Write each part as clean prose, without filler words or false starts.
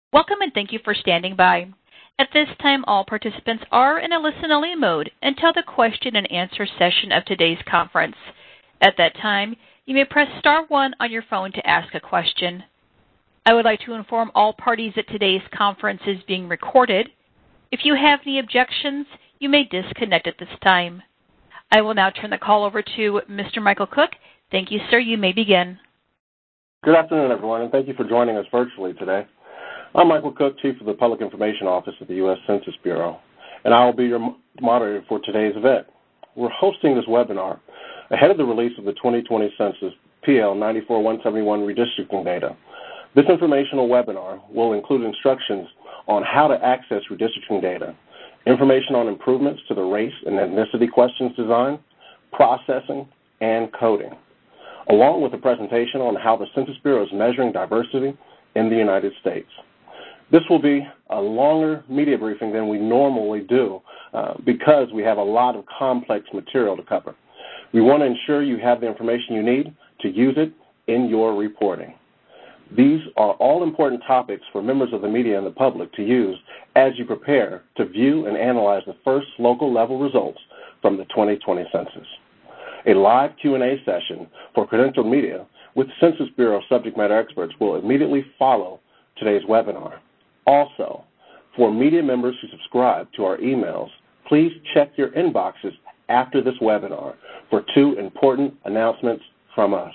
Welcome and thank you for standing by. At this time, all participants are in a listen-only mode until the question and answer session of today's conference. At that time, you may press star 1 on your phone to ask a question. I would like to inform all parties that today's conference is being recorded. If you have any objections, you may disconnect at this time. I will now turn the call over to Mr. Michael Cook. Thank you, sir. You may begin. Good afternoon, everyone, and thank you for joining us virtually today. I'm Michael Cook, Chief of the Public Information Office at the U.S. Census Bureau, and I will be your moderator for today's event. We're hosting this webinar ahead of the release of the 2020 Census PL 94-171 redistricting data. This informational webinar will include instructions on how to access redistricting data, information on improvements to the race and ethnicity questions design, processing, and coding, along with a presentation on how the Census Bureau is measuring diversity in the United States. This will be a longer media briefing than we normally do because we have a lot of complex material to cover. We want to ensure you have the information you need to use it in your reporting. These are all important topics for members of the media and the public to use as you prepare to view and analyze the first local level results from the 2020 census. A live Q&A session for credentialed media with Census Bureau subject matter experts will immediately follow today's webinar. Also, for media members who subscribe to our emails, please check your inboxes after this webinar for 2 important announcements from us.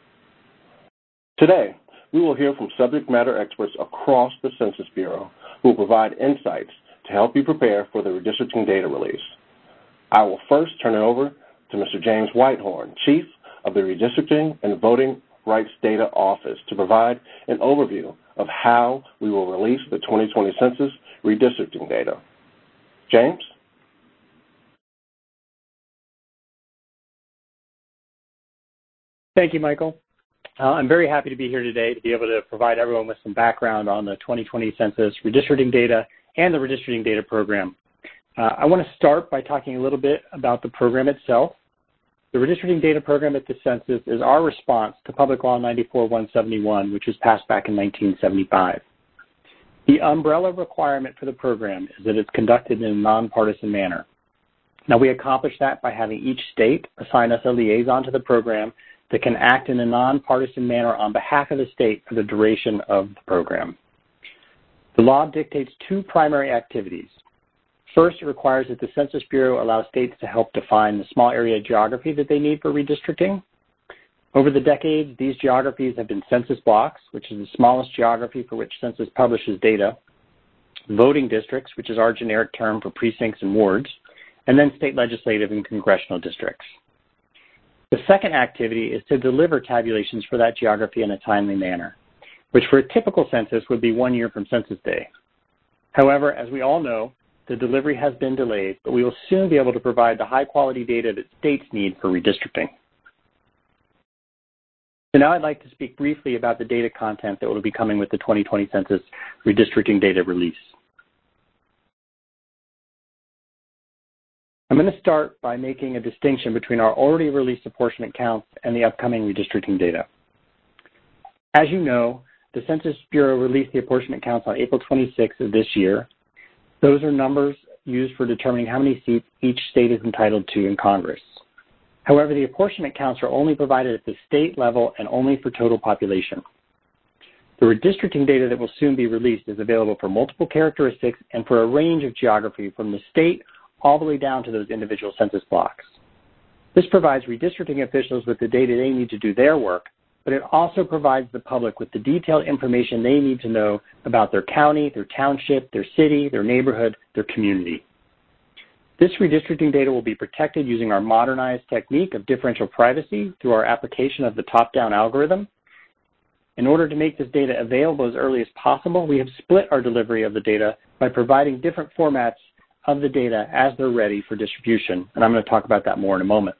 Today, we will hear from subject matter experts across the Census Bureau who will provide insights to help you prepare for the redistricting data release. I will first turn it over to Mr. James Whitehorn, Chief of the Redistricting and Voting Rights Data Office, to provide an overview of how we will release the 2020 Census redistricting data. James? Thank you, Michael. I'm very happy to be here today to be able to provide everyone with some background on the 2020 Census redistricting data and the redistricting data program. I want to start by talking a little bit about the program itself. The redistricting data program at the census is our response to Public Law 94-171, which was passed back in 1975. The umbrella requirement for the program is that it's conducted in a nonpartisan manner. Now, we accomplish that by having each state assign us a liaison to the program that can act in a nonpartisan manner on behalf of the state for the duration of the program. The law dictates 2 primary activities. First, it requires that the Census Bureau allow states to help define the small area geography that they need for redistricting. Over the decades, these geographies have been census blocks, which is the smallest geography for which Census publishes data, voting districts, which is our generic term for precincts and wards, and then state legislative and congressional districts. The second activity is to deliver tabulations for that geography in a timely manner, which for a typical census would be 1 year from census day. However, as we all know, the delivery has been delayed, but we will soon be able to provide the high-quality data that states need for redistricting. So now I'd like to speak briefly about the data content that will be coming with the 2020 Census redistricting data release. I'm going to start by making a distinction between our already released apportionment counts and the upcoming redistricting data. As you know, the Census Bureau released the apportionment counts on April 26th of this year. Those are numbers used for determining how many seats each state is entitled to in Congress. However, the apportionment counts are only provided at the state level and only for total population. The redistricting data that will soon be released is available for multiple characteristics and for a range of geography from the state all the way down to those individual census blocks. This provides redistricting officials with the data they need to do their work, but it also provides the public with the detailed information they need to know about their county, their township, their city, their neighborhood, their community. This redistricting data will be protected using our modernized technique of differential privacy through our application of the top-down algorithm. In order to make this data available as early as possible, we have split our delivery of the data by providing different formats of the data as they're ready for distribution, and I'm going to talk about that more in a moment.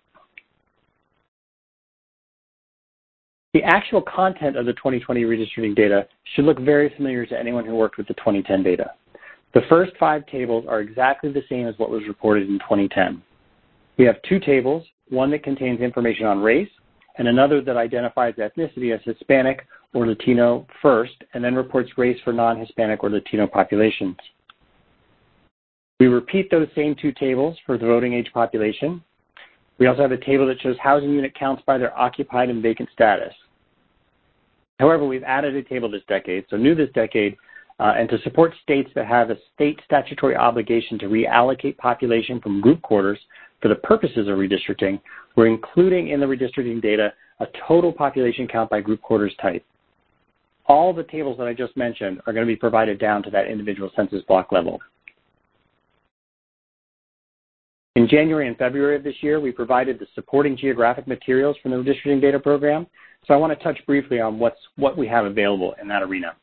The actual content of the 2020 redistricting data should look very familiar to anyone who worked with the 2010 data. The first 5 tables are exactly the same as what was reported in 2010. We have 2 tables, one that contains information on race and another that identifies ethnicity as Hispanic or Latino first, and then reports race for non-Hispanic or Latino populations. We repeat those same two tables for the voting age population. We also have a table that shows housing unit counts by their occupied and vacant status. However, we've added a table this decade, so new this decade, and to support states that have a state statutory obligation to reallocate population from group quarters for the purposes of redistricting, we're including in the redistricting data a total population count by group quarters type. All the tables that I just mentioned are going to be provided down to that individual census block level. In January and February of this year, we provided the supporting geographic materials from the redistricting data program, so I want to touch briefly on what we have available in that arena.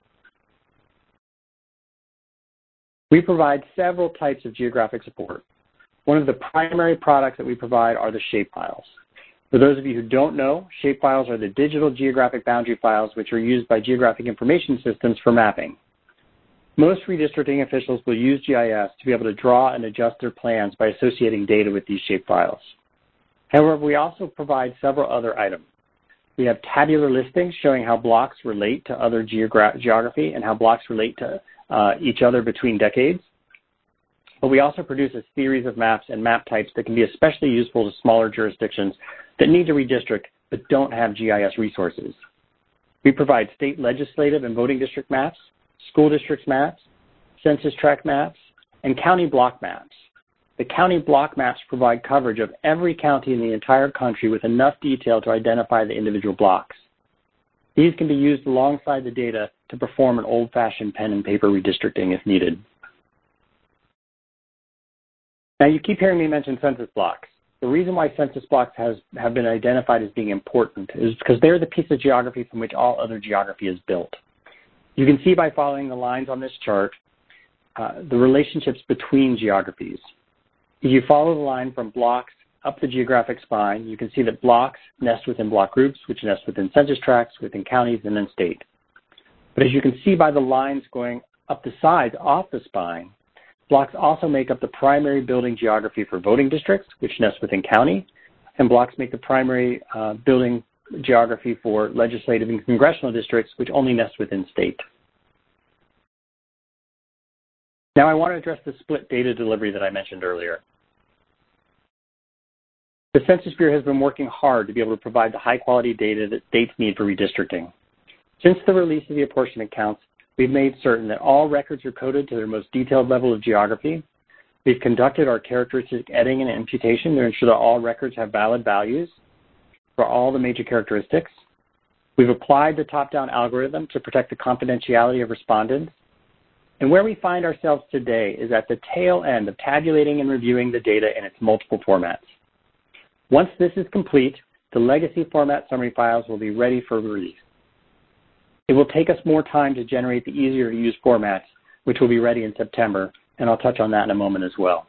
We provide several types of geographic support. One of the primary products that we provide are the shapefiles. For those of you who don't know, shapefiles are the digital geographic boundary files which are used by geographic information systems for mapping. Most redistricting officials will use GIS to be able to draw and adjust their plans by associating data with these shapefiles. However, we also provide several other items. We have tabular listings showing how blocks relate to other geography and how blocks relate to each other between decades. But we also produce a series of maps and map types that can be especially useful to smaller jurisdictions that need to redistrict but don't have GIS resources. We provide state legislative and voting district maps, school districts maps, census tract maps, and county block maps. The county block maps provide coverage of every county in the entire country with enough detail to identify the individual blocks. These can be used alongside the data to perform an old-fashioned pen and paper redistricting if needed. Now, you keep hearing me mention census blocks. The reason why census blocks have been identified as being important is because they're the piece of geography from which all other geography is built. You can see by following the lines on this chart the relationships between geographies. If you follow the line from blocks up the geographic spine, you can see that blocks nest within block groups, which nest within census tracts, within counties, and then state. But as you can see by the lines going up the sides off the spine, blocks also make up the primary building geography for voting districts, which nest within county, and blocks make the primary building geography for legislative and congressional districts, which only nest within state. Now I want to address the split data delivery that I mentioned earlier. The Census Bureau has been working hard to be able to provide the high-quality data that states need for redistricting. Since the release of the apportionment counts, we've made certain that all records are coded to their most detailed level of geography. We've conducted our characteristic editing and imputation to ensure that all records have valid values for all the major characteristics. We've applied the top-down algorithm to protect the confidentiality of respondents. And where we find ourselves today is at the tail end of tabulating and reviewing the data in its multiple formats. Once this is complete, the legacy format summary files will be ready for release. It will take us more time to generate the easier-to-use formats, which will be ready in September, and I'll touch on that in a moment as well.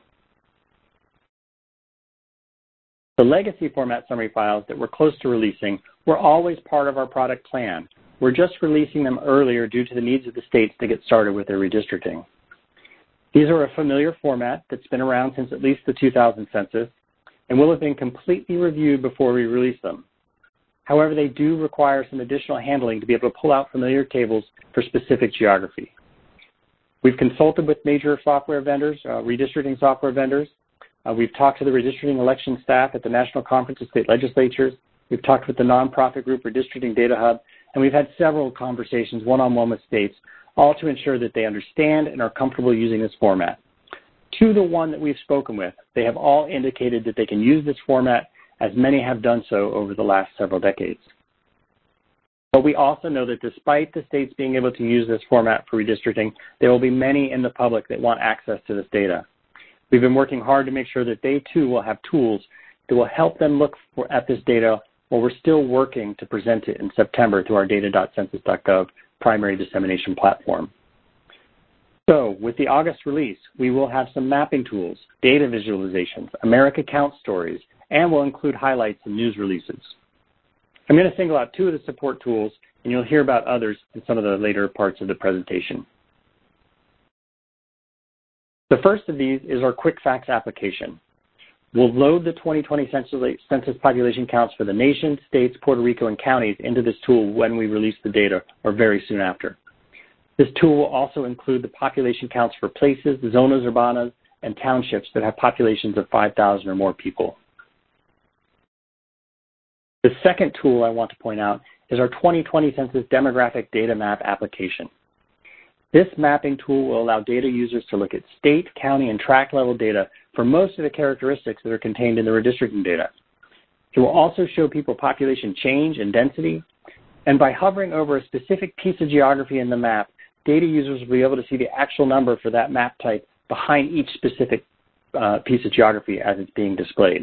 The legacy format summary files that we're close to releasing were always part of our product plan. We're just releasing them earlier due to the needs of the states to get started with their redistricting. These are a familiar format that's been around since at least the 2000 census and will have been completely reviewed before we release them. However, they do require some additional handling to be able to pull out familiar tables for specific geography. We've consulted with major software vendors, redistricting software vendors. We've talked to the redistricting election staff at the National Conference of State Legislatures. We've talked with the nonprofit group Redistricting Data Hub, and we've had several conversations one-on-one with states, all to ensure that they understand and are comfortable using this format. To the one that we've spoken with, they have all indicated that they can use this format, as many have done so over the last several decades. But we also know that despite the states being able to use this format for redistricting, there will be many in the public that want access to this data. We've been working hard to make sure that they too will have tools that will help them look at this data while we're still working to present it in September to our data.census.gov primary dissemination platform. So with the August release, we will have some mapping tools, data visualizations, America Count stories, and we'll include highlights and news releases. I'm going to single out two of the support tools, and you'll hear about others in some of the later parts of the presentation. The first of these is our Quick Facts application. We'll load the 2020 census population counts for the nation, states, Puerto Rico, and counties into this tool when we release the data or very soon after. This tool will also include the population counts for places, zonas urbanas, and townships that have populations of 5,000 or more people. The second tool I want to point out is our 2020 Census Demographic Data Map application. This mapping tool will allow data users to look at state, county, and tract level data for most of the characteristics that are contained in the redistricting data. It will also show people population change and density, and by hovering over a specific piece of geography in the map, data users will be able to see the actual number for that map type behind each specific piece of geography as it's being displayed.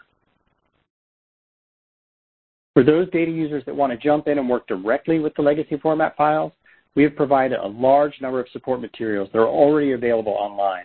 For those data users that want to jump in and work directly with the legacy format files, we have provided a large number of support materials that are already available online.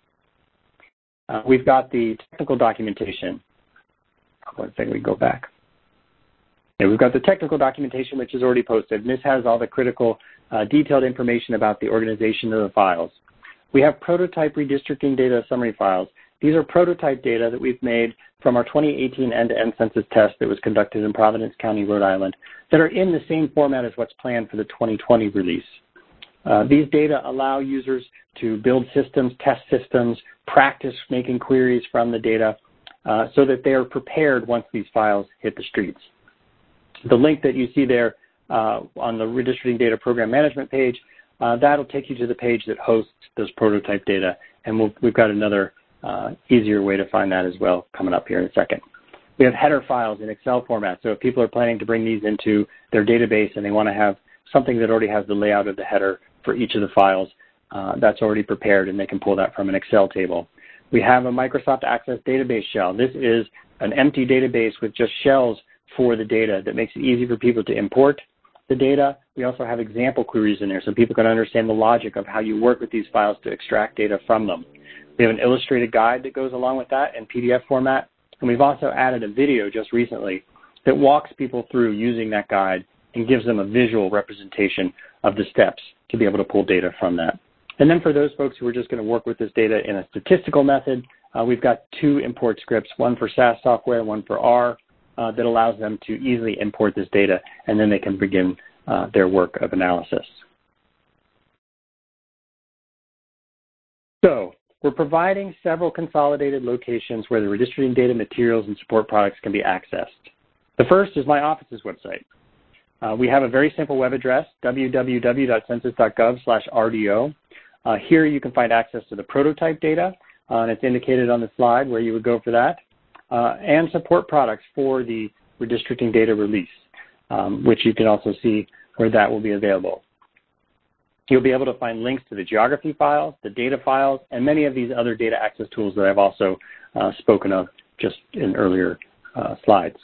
We've got the technical documentation. One second, we go back. Yeah, we've got the technical documentation, which is already posted, and this has all the critical detailed information about the organization of the files. We have prototype redistricting data summary files. These are prototype data that we've made from our 2018 end-to-end census test that was conducted in Providence County, Rhode Island, that are in the same format as what's planned for the 2020 release. These data allow users to build systems, test systems, practice making queries from the data so that they are prepared once these files hit the streets. The link that you see there on the Redistricting Data Program Management page, that'll take you to the page that hosts those prototype data, and we've got another easier way to find that as well coming up here in a second. We have header files in Excel format, so if people are planning to bring these into their database and they want to have something that already has the layout of the header for each of the files, that's already prepared and they can pull that from an Excel table. We have a Microsoft Access database shell. This is an empty database with just shells for the data that makes it easy for people to import the data. We also have example queries in there so people can understand the logic of how you work with these files to extract data from them. We have an illustrated guide that goes along with that in PDF format, and we've also added a video just recently that walks people through using that guide and gives them a visual representation of the steps to be able to pull data from that. And then for those folks who are just going to work with this data in a statistical method, we've got two import scripts, one for SAS software, one for R, that allows them to easily import this data, and then they can begin their work of analysis. So we're providing several consolidated locations where the redistricting data materials and support products can be accessed. The first is my office's website. We have a very simple web address, www.census.gov/RDO. Here you can find access to the prototype data, and it's indicated on the slide where you would go for that, and support products for the redistricting data release, which you can also see where that will be available. You'll be able to find links to the geography files, the data files, and many of these other data access tools that I've also spoken of just in earlier slides.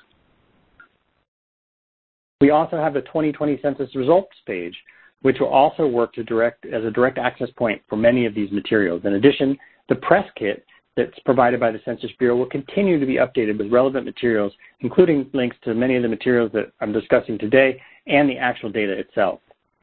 We also have the 2020 Census Results page, which will also work to as a direct access point for many of these materials. In addition, the press kit that's provided by the Census Bureau will continue to be updated with relevant materials, including links to many of the materials that I'm discussing today and the actual data itself.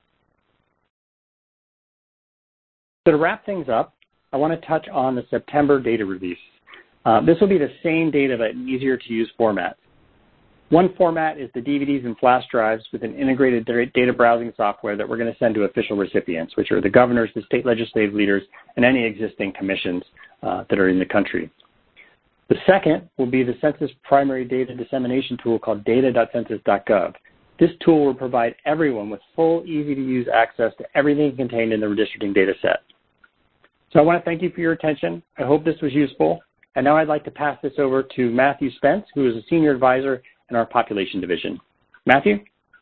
So to wrap things up, I want to touch on the September data release. This will be the same data but in easier to use formats. One format is the DVDs and flash drives with an integrated data browsing software that we're going to send to official recipients, which are the governors, the state legislative leaders, and any existing commissions that are in the country. The second will be the Census primary data dissemination tool called data.census.gov. This tool will provide everyone with full, easy-to-use access to everything contained in the redistricting data set. So I want to thank you for your attention. I hope this was useful. And now I'd like to pass this over to Matthew Spence, who is a senior advisor in our population division. Matthew?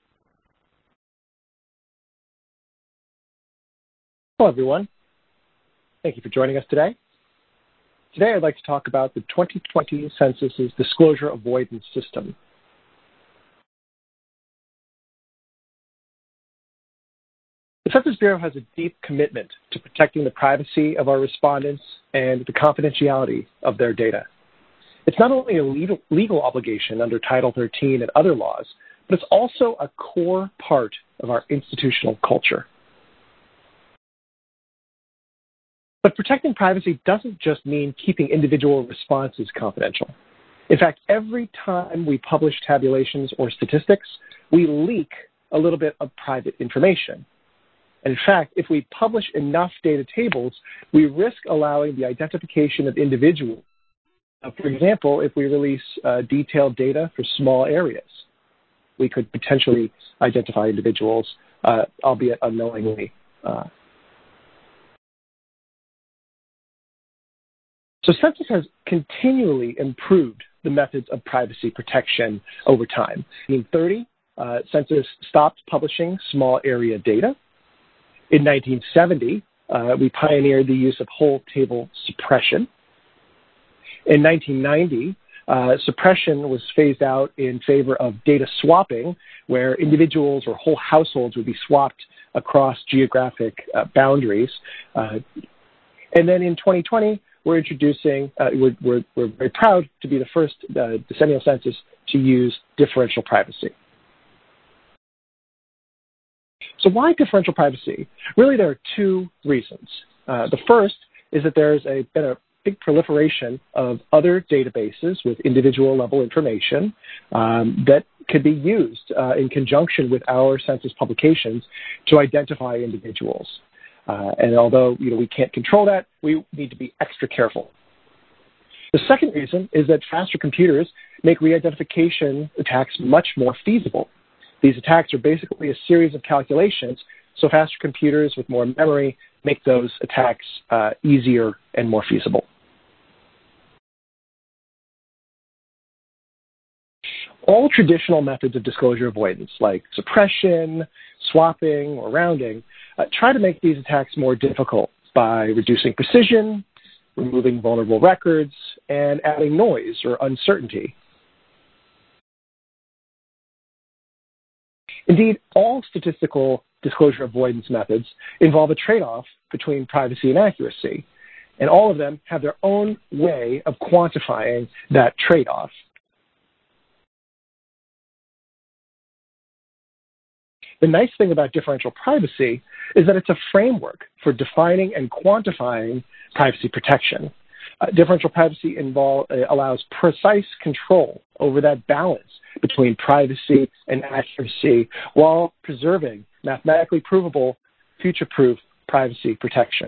Hello, everyone. Thank you for joining us today. Today, I'd like to talk about the 2020 Census's disclosure avoidance system. The Census Bureau has a deep commitment to protecting the privacy of our respondents and the confidentiality of their data. It's not only a legal obligation under Title 13 and other laws, but it's also a core part of our institutional culture. But protecting privacy doesn't just mean keeping individual responses confidential. In fact, every time we publish tabulations or statistics, we leak a little bit of private information. And in fact, if we publish enough data tables, we risk allowing the identification of individuals. For example, if we release detailed data for small areas, we could potentially identify individuals, albeit unknowingly. So Census has continually improved the methods of privacy protection over time. In 1930, Census stopped publishing small area data. In 1970, we pioneered the use of whole table suppression. In 1990, suppression was phased out in favor of data swapping, where individuals or whole households would be swapped across geographic boundaries. And then in 2020, we're introducing, we're very proud to be the first decennial census to use differential privacy. So why differential privacy? Really, there are two reasons. The first is that there's been a big proliferation of other databases with individual level information that could be used in conjunction with our census publications to identify individuals. And although we can't control that, we need to be extra careful. The second reason is that faster computers make re-identification attacks much more feasible. These attacks are basically a series of calculations, so faster computers with more memory make those attacks easier and more feasible. All traditional methods of disclosure avoidance, like suppression, swapping, or rounding, try to make these attacks more difficult by reducing precision, removing vulnerable records, and adding noise or uncertainty. Indeed, all statistical disclosure avoidance methods involve a trade-off between privacy and accuracy, and all of them have their own way of quantifying that trade-off. The nice thing about differential privacy is that it's a framework for defining and quantifying privacy protection. Differential privacy allows precise control over that balance between privacy and accuracy while preserving mathematically provable, future-proof privacy protection.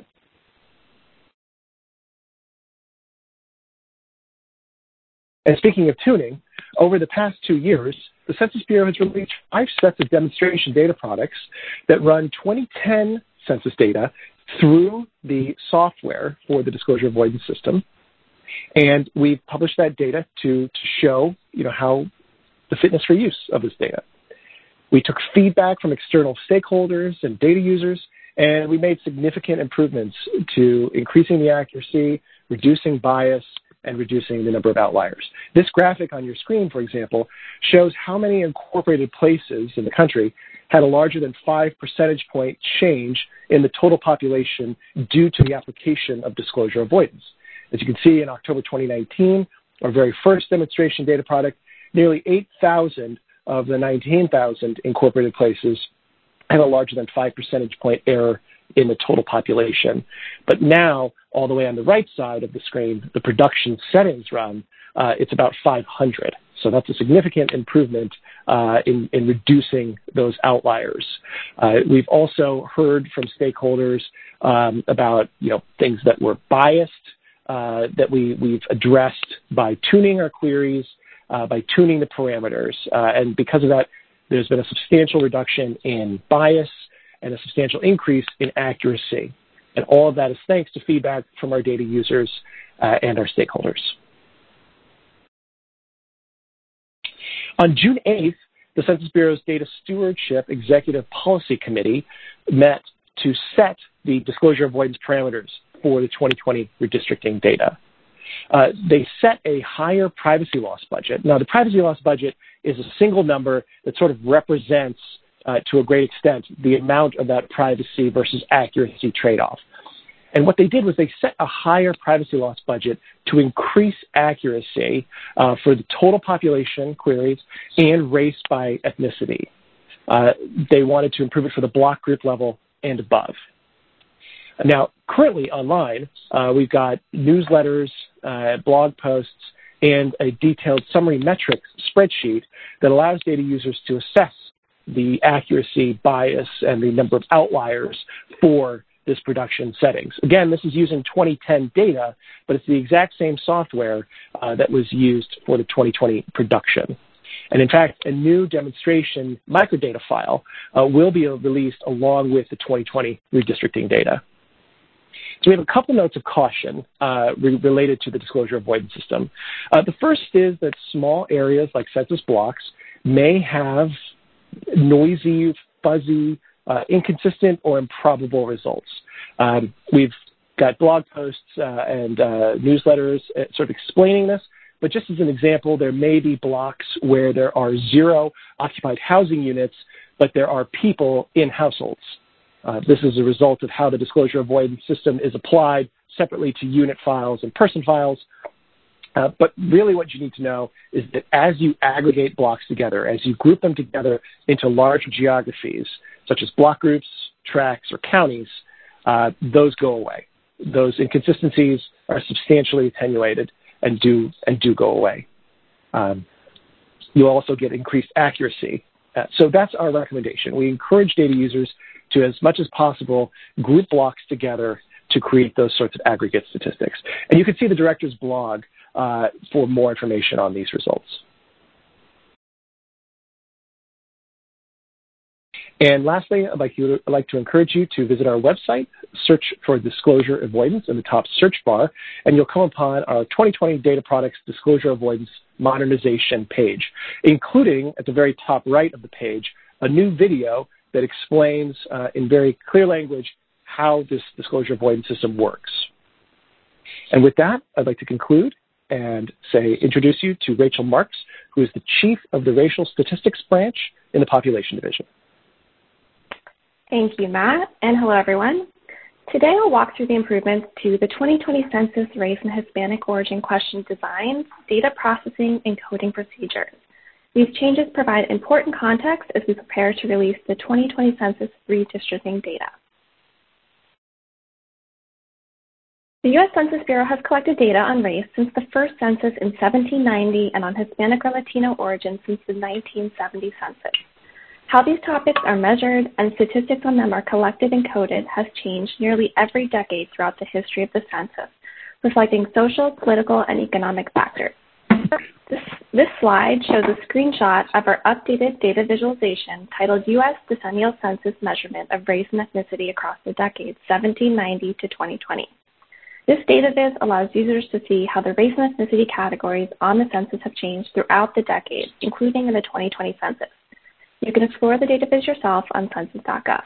And speaking of tuning, over the past 2 years, the Census Bureau has released 5 sets of demonstration data products that run 2010 census data through the software for the disclosure avoidance system. And we've published that data to show how the fitness for use of this data. We took feedback from external stakeholders and data users, and we made significant improvements to increasing the accuracy, reducing bias, and reducing the number of outliers. This graphic on your screen, for example, shows how many incorporated places in the country had a larger than 5 percentage point change in the total population due to the application of disclosure avoidance. As you can see, in October 2019, our very first demonstration data product, nearly 8,000 of the 19,000 incorporated places had a larger than 5 percentage point error in the total population. But now, all the way on the right side of the screen, the production settings run, it's about 500. So that's a significant improvement in reducing those outliers. We've also heard from stakeholders about things that were biased, that we've addressed by tuning our queries, by tuning the parameters. And because of that, there's been a substantial reduction in bias and a substantial increase in accuracy. And all of that is thanks to feedback from our data users and our stakeholders. On June 8th, the Census Bureau's Data Stewardship Executive Policy Committee met to set the disclosure avoidance parameters for the 2020 redistricting data. They set a higher privacy loss budget. Now, the privacy loss budget is a single number that sort of represents, to a great extent, the amount of that privacy versus accuracy trade-off. And what they did was they set a higher privacy loss budget to increase accuracy for the total population queries and race by ethnicity. They wanted to improve it for the block group level and above. Now, currently online, we've got newsletters, blog posts, and a detailed summary metrics spreadsheet that allows data users to assess the accuracy, bias, and the number of outliers for this production settings. Again, this is using 2010 data, but it's the exact same software that was used for the 2020 production. And in fact, a new demonstration microdata file will be released along with the 2020 redistricting data. So we have a couple notes of caution related to the disclosure avoidance system. The first is that small areas like census blocks may have noisy, fuzzy, inconsistent, or improbable results. We've got blog posts and newsletters sort of explaining this, but just as an example, there may be blocks where there are 0 occupied housing units, but there are people in households. This is a result of how the disclosure avoidance system is applied separately to unit files and person files. But really what you need to know is that as you aggregate blocks together, as you group them together into large geographies, such as block groups, tracts, or counties, those go away. Those inconsistencies are substantially attenuated and do go away. You also get increased accuracy. So that's our recommendation. We encourage data users to, as much as possible, group blocks together to create those sorts of aggregate statistics. And you can see the director's blog for more information on these results. And lastly, I'd like to encourage you to visit our website, search for disclosure avoidance in the top search bar, and you'll come upon our 2020 Data Products Disclosure Avoidance Modernization page, including at the very top right of the page, a new video that explains in very clear language how this disclosure avoidance system works. And with that, I'd like to conclude and introduce you to Rachel Marks, who is the Chief of the Racial Statistics Branch in the Population Division. Thank you, Matt, and hello, everyone. Today, I'll walk through the improvements to the 2020 Census Race and Hispanic Origin Question Design, Data Processing, and Coding Procedures. These changes provide important context as we prepare to release the 2020 Census redistricting data. The U.S. Census Bureau has collected data on race since the first census in 1790 and on Hispanic or Latino origin since the 1970 census. How these topics are measured and statistics on them are collected and coded has changed nearly every decade throughout the history of the census, reflecting social, political, and economic factors. This slide shows a screenshot of our updated data visualization titled U.S. Decennial Census Measurement of Race and Ethnicity Across the Decades 1790 to 2020. This data viz allows users to see how the race and ethnicity categories on the census have changed throughout the decade, including in the 2020 census. You can explore the data viz yourself on census.gov.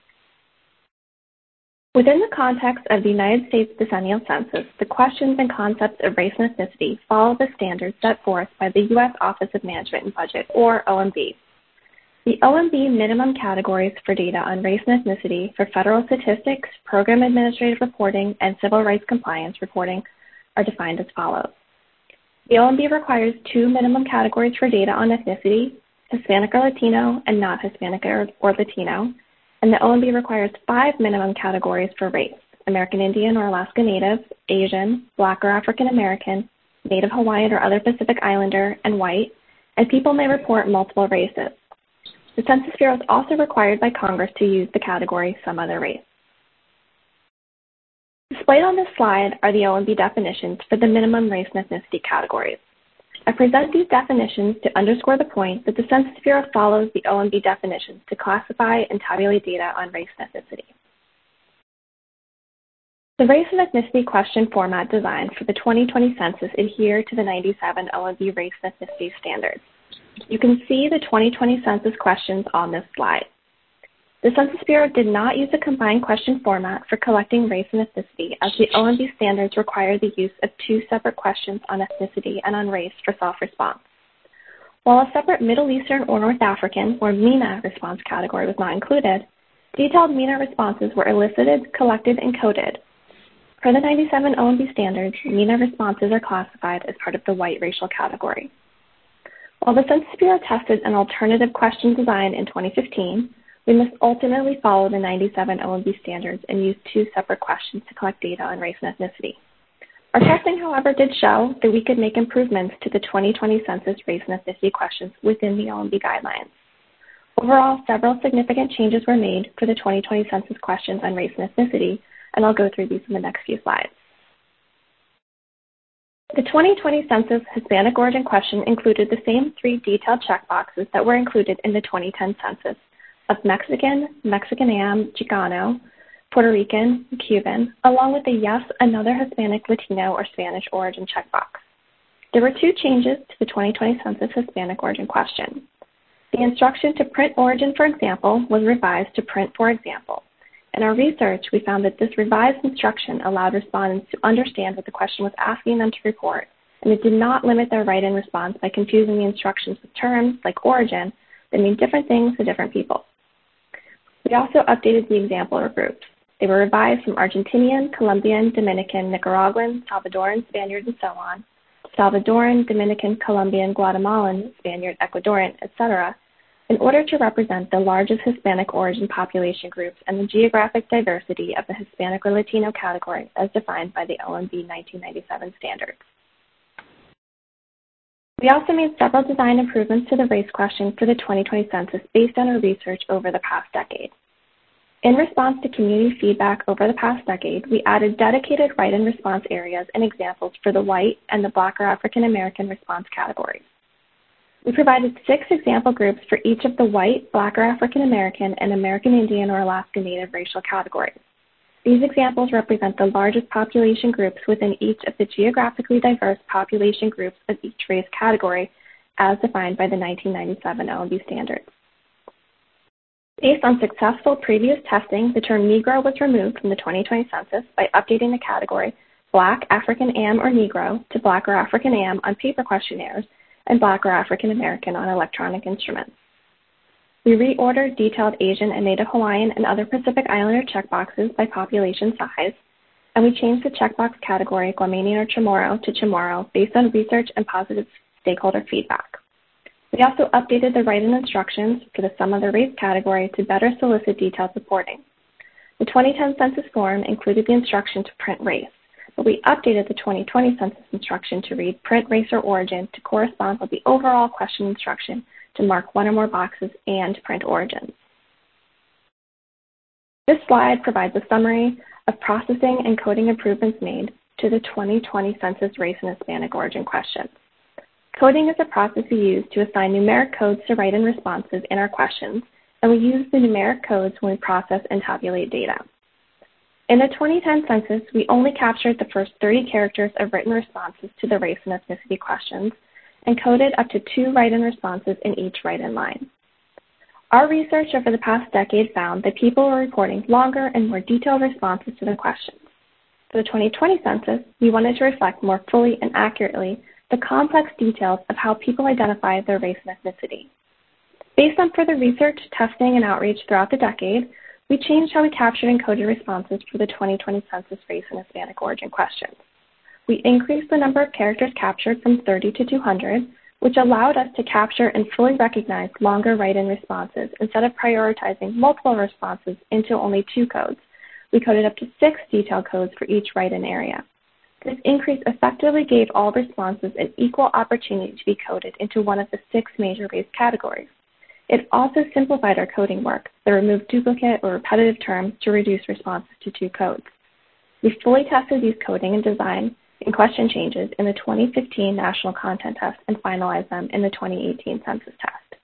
Within the context of the United States Decennial Census, the questions and concepts of race and ethnicity follow the standards set forth by the U.S. Office of Management and Budget, or OMB. The OMB minimum categories for data on race and ethnicity for federal statistics, program administrative reporting, and civil rights compliance reporting are defined as follows. The OMB requires 2 minimum categories for data on ethnicity, Hispanic or Latino, and not Hispanic or Latino, and the OMB requires 5 minimum categories for race, American Indian or Alaska Native, Asian, Black or African American, Native Hawaiian or other Pacific Islander, and white, and people may report multiple races. The Census Bureau is also required by Congress to use the category some other race. Displayed on this slide are the OMB definitions for the minimum race and ethnicity categories. I present these definitions to underscore the point that the Census Bureau follows the OMB definitions to classify and tabulate data on race and ethnicity. The race and ethnicity question format designed for the 2020 census adhere to the 97 OMB race and ethnicity standards. You can see the 2020 census questions on this slide. The Census Bureau did not use a combined question format for collecting race and ethnicity, as the OMB standards require the use of 2 separate questions on ethnicity and on race for self-response. While a separate Middle Eastern or North African, or MENA, response category was not included, detailed MENA responses were elicited, collected, and coded. Per the 97 OMB standards, MENA responses are classified as part of the white racial category. While the Census Bureau tested an alternative question design in 2015, We must ultimately follow the 97 OMB standards and use 2 separate questions to collect data on race and ethnicity. Our testing, however, did show that we could make improvements to the 2020 census race and ethnicity questions within the OMB guidelines. Overall, several significant changes were made for the 2020 census questions on race and ethnicity, and I'll go through these in the next few slides. The 2020 census Hispanic origin question included the same 3 detailed checkboxes that were included in the 2010 census of Mexican, Mexican-Am, Chicano, Puerto Rican, Cuban, along with the yes, another Hispanic, Latino, or Spanish origin checkbox. There were 2 changes to the 2020 census Hispanic origin question. The instruction to print origin for example was revised to print for example. In our research, we found that this revised instruction allowed respondents to understand what the question was asking them to report, and it did not limit their write-in response by confusing the instructions with terms like origin that mean different things to different people. We also updated the example groups. They were revised from Argentinian, Colombian, Dominican, Nicaraguan, Salvadoran, Spaniard, and so on, Salvadoran, Dominican, Colombian, Guatemalan, Spaniard, Ecuadorian, etc., in order to represent the largest Hispanic origin population groups and the geographic diversity of the Hispanic or Latino category as defined by the OMB 1997 standards. We also made several design improvements to the race question for the 2020 census based on our research over the past decade. In response to community feedback over the past decade, we added dedicated write-in response areas and examples for the white and the Black or African American response categories. We provided 6 example groups for each of the white, Black or African American, and American Indian or Alaska Native racial categories. These examples represent the largest population groups within each of the geographically diverse population groups of each race category as defined by the 1997 OMB standards. Based on successful previous testing, the term Negro was removed from the 2020 census by updating the category Black, African Am, or Negro to Black or African Am on paper questionnaires and Black or African American on electronic instruments. We reordered detailed Asian and Native Hawaiian and other Pacific Islander checkboxes by population size, and we changed the checkbox category Guamanian or Chamorro to Chamorro based on research and positive stakeholder feedback. We also updated the write-in instructions for the Sum of the Race category to better solicit detailed reporting. The 2010 census form included the instruction to print race, but we updated the 2020 census instruction to read print race or origin to correspond with the overall question instruction to mark 1 or more boxes and print origins. This slide provides a summary of processing and coding improvements made to the 2020 census race and Hispanic origin questions. Coding is a process we use to assign numeric codes to write-in responses in our questions, and we use the numeric codes when we process and tabulate data. In the 2010 census, we only captured the first 30 characters of written responses to the race and ethnicity questions and coded up to 2 write-in responses in each write-in line. Our research over the past decade found that people were reporting longer and more detailed responses to the questions. For the 2020 census, we wanted to reflect more fully and accurately the complex details of how people identify their race and ethnicity. Based on further research, testing, and outreach throughout the decade, we changed how we captured and coded responses for the 2020 census race and Hispanic origin questions. We increased the number of characters captured from 30 to 200, which allowed us to capture and fully recognize longer write-in responses instead of prioritizing multiple responses into only 2 codes. We coded up to 6 detailed codes for each write-in area. This increase effectively gave all responses an equal opportunity to be coded into one of the 6 major race categories. It also simplified our coding work that removed duplicate or repetitive terms to reduce responses to 2 codes. We fully tested these coding and design and question changes in the 2015 National Content Test and finalized them in the 2018 Census Test.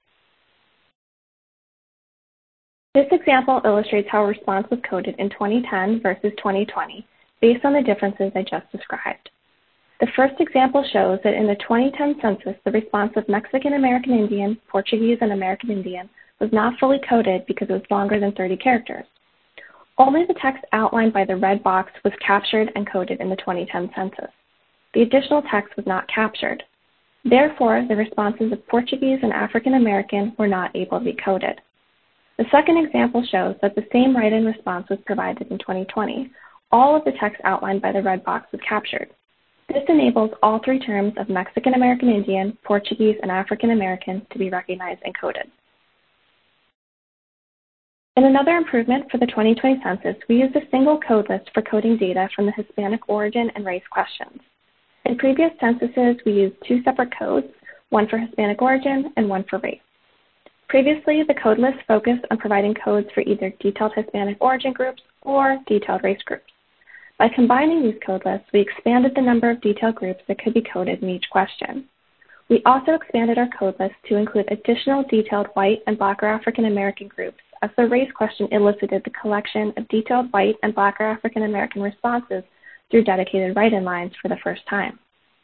This example illustrates how a response was coded in 2010 versus 2020 based on the differences I just described. The first example shows that in the 2010 census, the response of Mexican American Indian, Portuguese, and American Indian was not fully coded because it was longer than 30 characters. Only the text outlined by the red box was captured and coded in the 2010 census. The additional text was not captured. Therefore, the responses of Portuguese and African American were not able to be coded. The second example shows that the same write-in response was provided in 2020. All of the text outlined by the red box was captured. This enables all 3 terms of Mexican American Indian, Portuguese, and African American to be recognized and coded. In another improvement for the 2020 census, we used a single code list for coding data from the Hispanic origin and race questions. In previous censuses, we used two separate codes, one for Hispanic origin and one for race. Previously, the code list focused on providing codes for either detailed Hispanic origin groups or detailed race groups. By combining these code lists, we expanded the number of detailed groups that could be coded in each question. We also expanded our code list to include additional detailed white and Black or African American groups, as the race question elicited the collection of detailed white and Black or African American responses through dedicated write-in lines for the first time.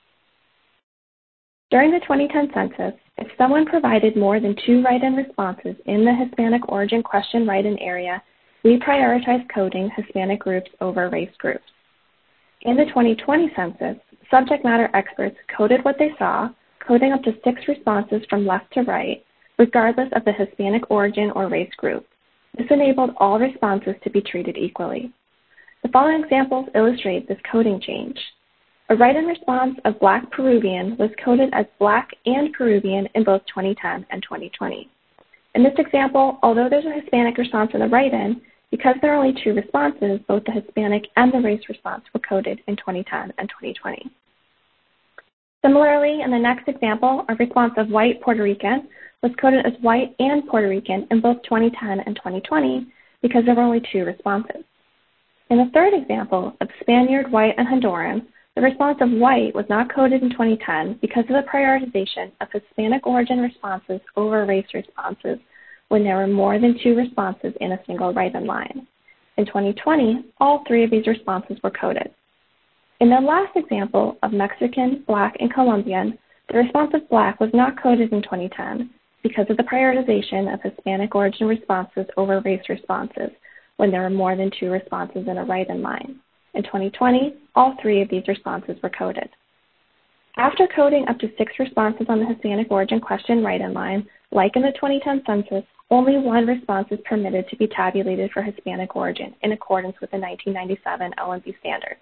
During the 2010 census, if someone provided more than 2 write-in responses in the Hispanic origin question write-in area, we prioritized coding Hispanic groups over race groups. In the 2020 census, subject matter experts coded what they saw, coding up to 6 responses from left to right, regardless of the Hispanic origin or race group. This enabled all responses to be treated equally. The following examples illustrate this coding change. A write-in response of Black Peruvian was coded as Black and Peruvian in both 2010 and 2020. In this example, although there's a Hispanic response in the write-in, because there are only 2 responses, both the Hispanic and the race response were coded in 2010 and 2020. Similarly, in the next example, a response of White Puerto Rican was coded as White and Puerto Rican in both 2010 and 2020 because there were only 2 responses. In the third example of Spaniard, White, and Honduran, the response of White was not coded in 2010 because of the prioritization of Hispanic origin responses over race responses when there were more than 2 responses in a single write-in line. In 2020, all 3 of these responses were coded. In the last example of Mexican, Black, and Colombian, the response of Black was not coded in 2010 because of the prioritization of Hispanic origin responses over race responses when there were more than 2 responses in a write-in line. In 2020, all 3 of these responses were coded. After coding up to 6 responses on the Hispanic origin question write-in line, like in the 2010 census, only 1 response is permitted to be tabulated for Hispanic origin in accordance with the 1997 OMB standards.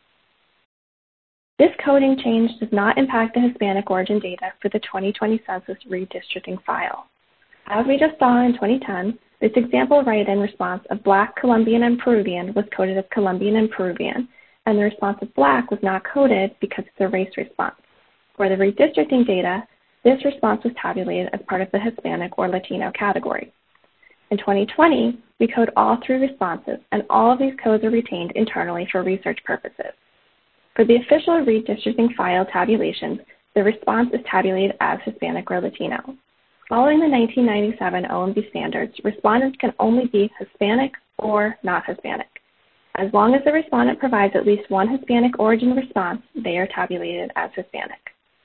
This coding change does not impact the Hispanic origin data for the 2020 census redistricting file. As we just saw in 2010, this example write-in response of Black, Colombian, and Peruvian was coded as Colombian and Peruvian, and the response of Black was not coded because it's a race response. For the redistricting data, this response was tabulated as part of the Hispanic or Latino category. In 2020, we code all 3 responses, and all of these codes are retained internally for research purposes. For the official redistricting file tabulations, the response is tabulated as Hispanic or Latino. Following the 1997 OMB standards, respondents can only be Hispanic or not Hispanic. As long as the respondent provides at least 1 Hispanic origin response, they are tabulated as Hispanic.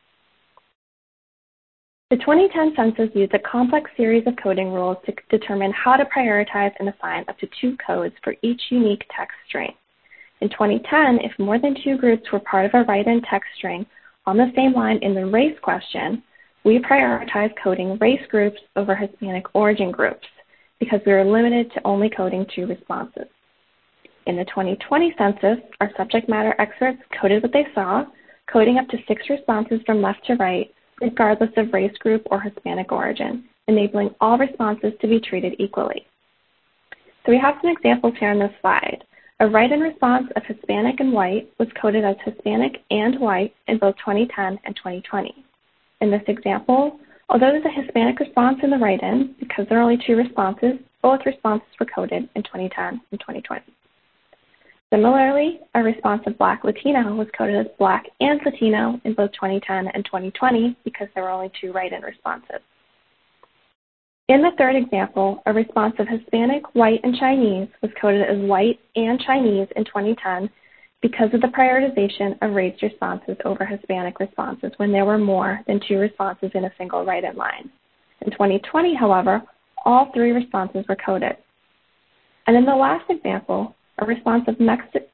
The 2010 census used a complex series of coding rules to determine how to prioritize and assign up to 2 codes for each unique text string. In 2010, if more than 2 groups were part of a write-in text string on the same line in the race question, we prioritized coding race groups over Hispanic origin groups because we were limited to only coding 2 responses. In the 2020 census, our subject matter experts coded what they saw, coding up to 6 responses from left to right, regardless of race group or Hispanic origin, enabling all responses to be treated equally. So we have some examples here on this slide. A write-in response of Hispanic and white was coded as Hispanic and white in both 2010 and 2020. In this example, although there's a Hispanic response in the write-in, because there are only 2 responses, both responses were coded in 2010 and 2020. Similarly, a response of Black Latino was coded as Black and Latino in both 2010 and 2020 because there were only 2 write-in responses. In the third example, a response of Hispanic, white, and Chinese was coded as white and Chinese in 2010 because of the prioritization of race responses over Hispanic responses when there were more than 2 responses in a single write-in line. In 2020, however, all 3 responses were coded. And in the last example, a response of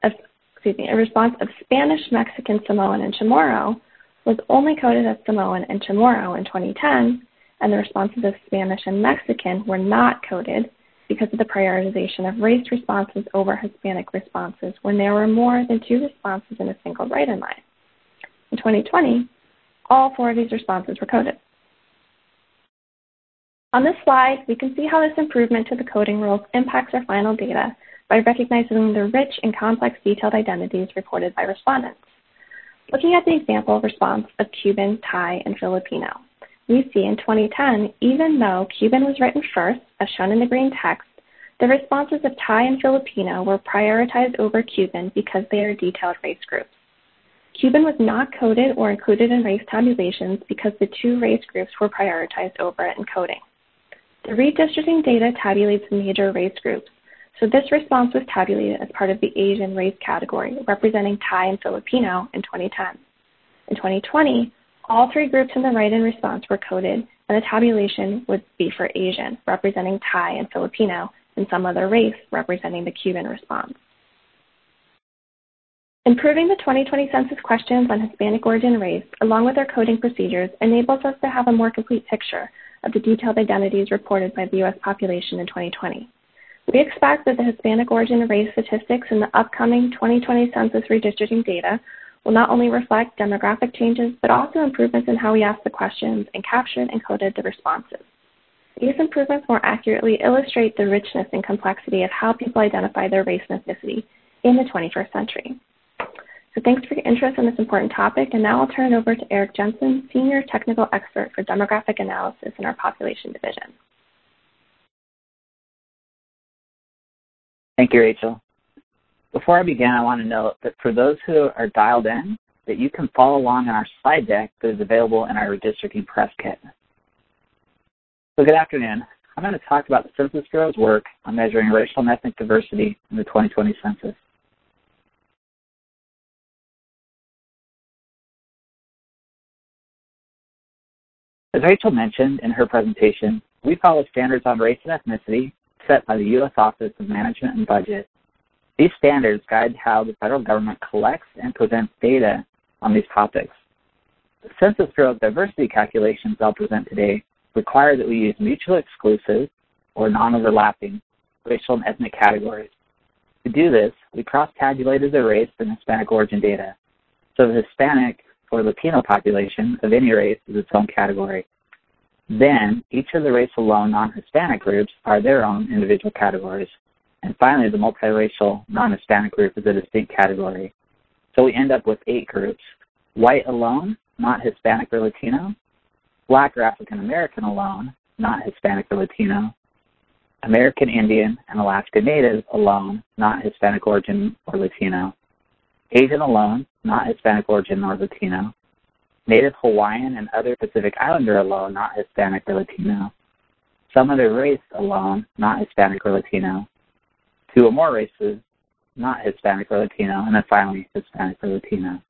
Spanish, Mexican, Samoan, and Chamorro was only coded as Samoan and Chamorro in 2010, and the responses of Spanish and Mexican were not coded because of the prioritization of race responses over Hispanic responses when there were more than 2 responses in a single write-in line. In 2020, all 4 of these responses were coded. On this slide, we can see how this improvement to the coding rules impacts our final data by recognizing the rich and complex detailed identities reported by respondents. Looking at the example response of Cuban, Thai, and Filipino, we see in 2010, even though Cuban was written first, as shown in the green text, the responses of Thai and Filipino were prioritized over Cuban because they are detailed race groups. Cuban was not coded or included in race tabulations because the two race groups were prioritized over it in coding. The redistricting data tabulates major race groups, so this response was tabulated as part of the Asian race category, representing Thai and Filipino in 2010. In 2020, all three groups in the write-in response were coded, and the tabulation would be for Asian, representing Thai and Filipino, and some other race, representing the Cuban response. Improving the 2020 census questions on Hispanic origin and race, along with our coding procedures, enables us to have a more complete picture of the detailed identities reported by the U.S. population in 2020. We expect that the Hispanic origin and race statistics in the upcoming 2020 census redistricting data will not only reflect demographic changes, but also improvements in how we ask the questions and captured and coded the responses. These improvements more accurately illustrate the richness and complexity of how people identify their race and ethnicity in the 21st century. So thanks for your interest in this important topic, and now I'll turn it over to Eric Jensen, Senior Technical Expert for Demographic Analysis in our Population Division. Thank you, Rachel. Before I begin, I want to note that for those who are dialed in, that you can follow along in our slide deck that is available in our redistricting press kit. So good afternoon. I'm going to talk about the Census Bureau's work on measuring racial and ethnic diversity in the 2020 census. As Rachel mentioned in her presentation, we follow standards on race and ethnicity set by the U.S. Office of Management and Budget. These standards guide how the federal government collects and presents data on these topics. The Census Bureau's diversity calculations I'll present today require that we use mutually exclusive or non-overlapping racial and ethnic categories. To do this, we cross-tabulated the race and Hispanic origin data. So the Hispanic or Latino population of any race is its own category. Then, each of the race-alone non-Hispanic groups are their own individual categories. And finally, the multiracial non-Hispanic group is a distinct category. So we end up with 8 groups: white alone, not Hispanic or Latino; Black or African American alone, not Hispanic or Latino; American Indian and Alaska Native alone, not Hispanic origin or Latino; Asian alone, not Hispanic origin or Latino; Native Hawaiian and other Pacific Islander alone, not Hispanic or Latino; some other race alone, not Hispanic or Latino; 2 or more races, not Hispanic or Latino; and then finally Hispanic or Latino.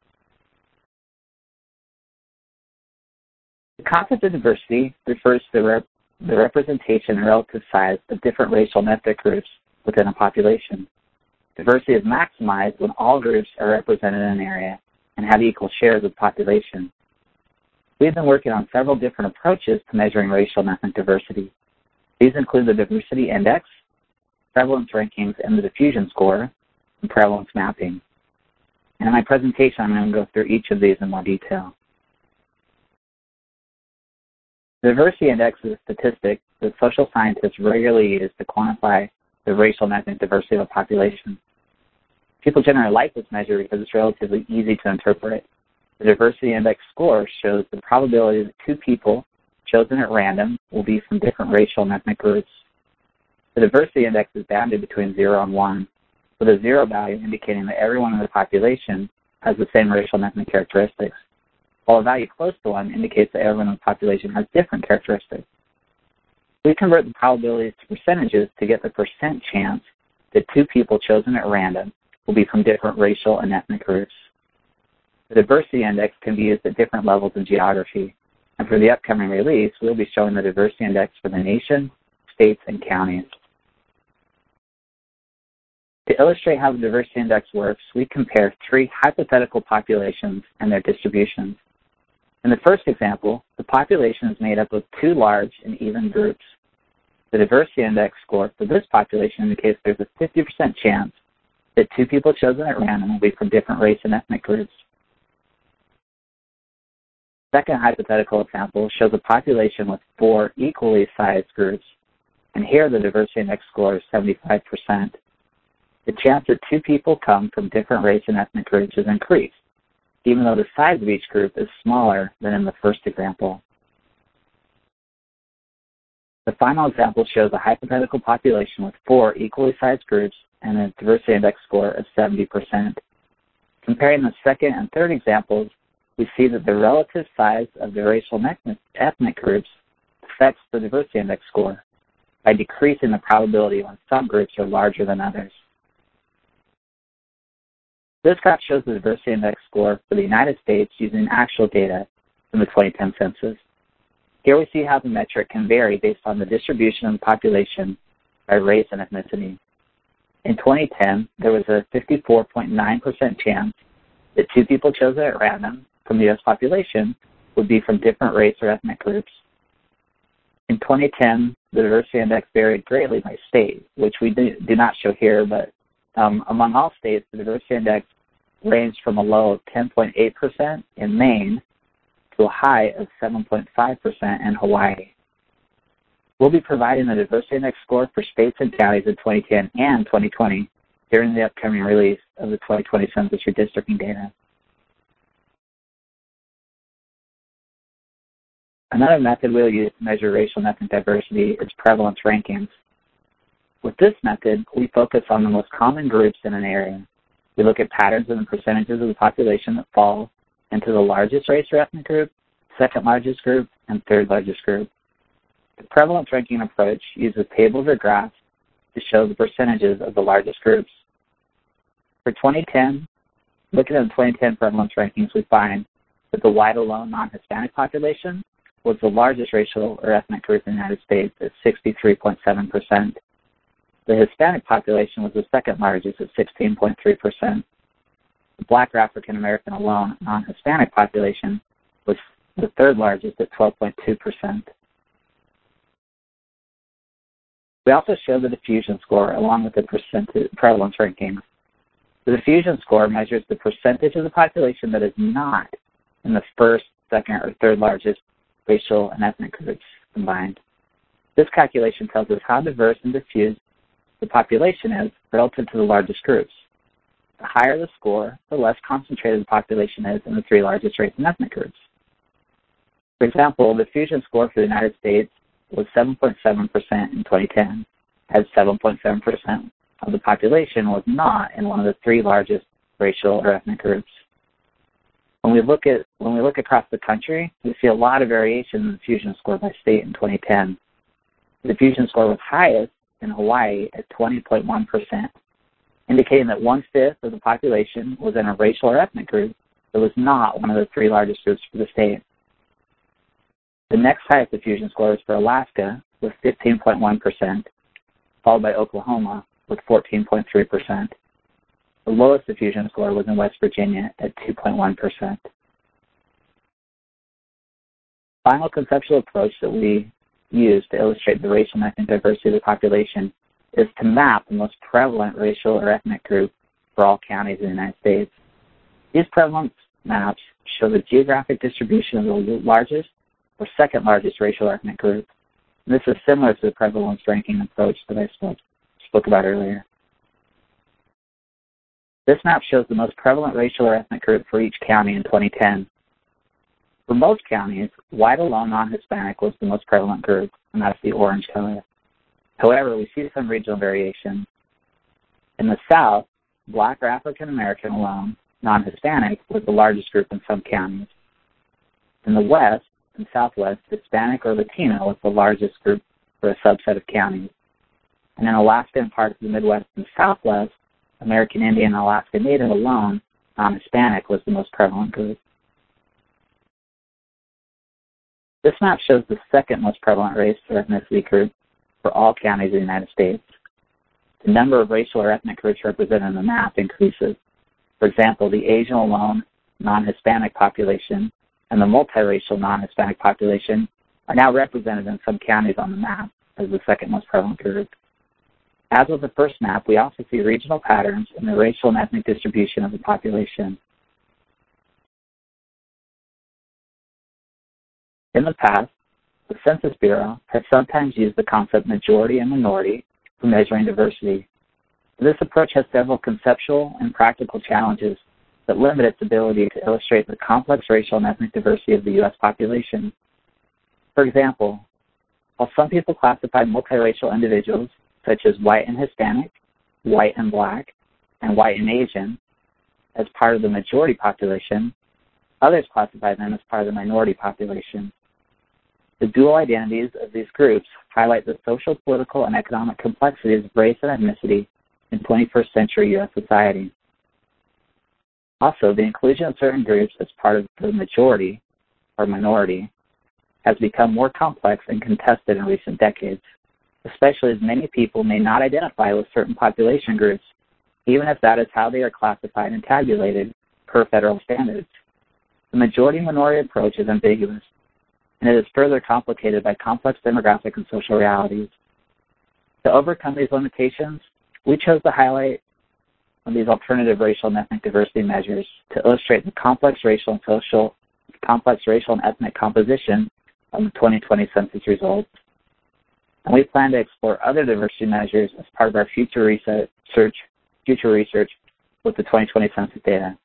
The concept of diversity refers to the representation and relative size of different racial and ethnic groups within a population. Diversity is maximized when all groups are represented in an area and have equal shares of the population. We've been working on several different approaches to measuring racial and ethnic diversity. These include the Diversity Index, Prevalence Rankings, and the Diffusion Score, and Prevalence Mapping. And in my presentation, I'm going to go through each of these in more detail. The Diversity Index is a statistic that social scientists regularly use to quantify the racial and ethnic diversity of a population. People generally like this measure because it's relatively easy to interpret. The Diversity Index score shows the probability that 2 people chosen at random will be from different racial and ethnic groups. The Diversity Index is bounded between 0 and 1, with a 0 value indicating that everyone in the population has the same racial and ethnic characteristics, while a value close to 1 indicates that everyone in the population has different characteristics. We convert the probabilities to percentages to get the percent chance that 2 people chosen at random will be from different racial and ethnic groups. The Diversity Index can be used at different levels of geography, and for the upcoming release, we'll be showing the Diversity Index for the nation, states, and counties. To illustrate how the Diversity Index works, we compare 3 hypothetical populations and their distributions. In the first example, the population is made up of 2 large and even groups. The Diversity Index score for this population indicates there's a 50% chance that 2 people chosen at random will be from different race and ethnic groups. Second hypothetical example shows a population with 4 equally sized groups, and here the diversity index score is 75%. The chance that 2 people come from different race and ethnic groups is increased, even though the size of each group is smaller than in the first example. The final example shows a hypothetical population with 4 equally sized groups and a diversity index score of 70%. Comparing the second and third examples, we see that the relative size of the racial and ethnic groups affects the diversity index score by decreasing the probability when some groups are larger than others. This graph shows the diversity index score for the United States using actual data from the 2010 census. Here we see how the metric can vary based on the distribution of the population by race and ethnicity. In 2010, there was a 54.9% chance that 2 people chosen at random from the U.S. population would be from different race or ethnic groups. In 2010, the diversity index varied greatly by state, which we do not show here, but among all states, the diversity index ranged from a low of 10.8% in Maine to a high of 7.5% in Hawaii. We'll be providing the diversity index score for states and counties in 2010 and 2020 during the upcoming release of the 2020 census redistricting data. Another method we'll use to measure racial and ethnic diversity is prevalence rankings. With this method, we focus on the most common groups in an area. We look at patterns in the percentages of the population that fall into the largest race or ethnic group, second largest group, and third largest group. The prevalence ranking approach uses tables or graphs to show the percentages of the largest groups. For 2010, looking at the 2010 prevalence rankings, we find that the white alone non-Hispanic population was the largest racial or ethnic group in the United States at 63.7%. The Hispanic population was the second largest at 16.3%. The Black or African American alone non-Hispanic population was the third largest at 12.2%. We also show the diffusion score along with the prevalence rankings. The diffusion score measures the percentage of the population that is not in the first, second, or third largest racial and ethnic groups combined. This calculation tells us how diverse and diffuse the population is relative to the largest groups. The higher the score, the less concentrated the population is in the 3 largest race and ethnic groups. For example, the diffusion score for the United States was 7.7% in 2010, as 7.7% of the population was not in one of the 3 largest racial or ethnic groups. When we look across the country, we see a lot of variation in the diffusion score by state in 2010. The diffusion score was highest in Hawaii at 20.1%, indicating that 1/5 of the population was in a racial or ethnic group that was not one of the 3 largest groups for the state. The next highest diffusion score is for Alaska with 15.1%, followed by Oklahoma with 14.3%. The lowest diffusion score was in West Virginia at 2.1%. Final conceptual approach that we use to illustrate the racial and ethnic diversity of the population is to map the most prevalent racial or ethnic group for all counties in the United States. These prevalence maps show the geographic distribution of the largest or second largest racial or ethnic group. And this is similar to the prevalence ranking approach that I spoke about earlier. This map shows the most prevalent racial or ethnic group for each county in 2010. For most counties, white alone non-Hispanic was the most prevalent group, and that's the orange color. However, we see some regional variation. In the South, Black or African American alone non-Hispanic was the largest group in some counties. In the West and Southwest, Hispanic or Latino was the largest group for a subset of counties. And in Alaska and parts of the Midwest and Southwest, American Indian and Alaska Native alone, non-Hispanic was the most prevalent group. This map shows the second most prevalent race or ethnicity group for all counties in the United States. The number of racial or ethnic groups represented on the map increases. For example, the Asian alone non-Hispanic population and the multiracial non-Hispanic population are now represented in some counties on the map as the second most prevalent group. As with the first map, we also see regional patterns in the racial and ethnic distribution of the population. In the past, the Census Bureau has sometimes used the concept majority and minority for measuring diversity. This approach has several conceptual and practical challenges that limit its ability to illustrate the complex racial and ethnic diversity of the U.S. population. For example, while some people classify multiracial individuals, such as white and Hispanic, white and Black, and white and Asian, as part of the majority population, others classify them as part of the minority population. The dual identities of these groups highlight the social, political, and economic complexities of race and ethnicity in 21st century U.S. society. Also, the inclusion of certain groups as part of the majority or minority has become more complex and contested in recent decades, especially as many people may not identify with certain population groups, even if that is how they are classified and tabulated per federal standards. The majority-minority approach is ambiguous, and it is further complicated by complex demographic and social realities. To overcome these limitations, we chose to highlight these alternative racial and ethnic diversity measures to illustrate the complex racial and ethnic composition of the 2020 census results. And we plan to explore other diversity measures as part of our future research with the 2020 census data.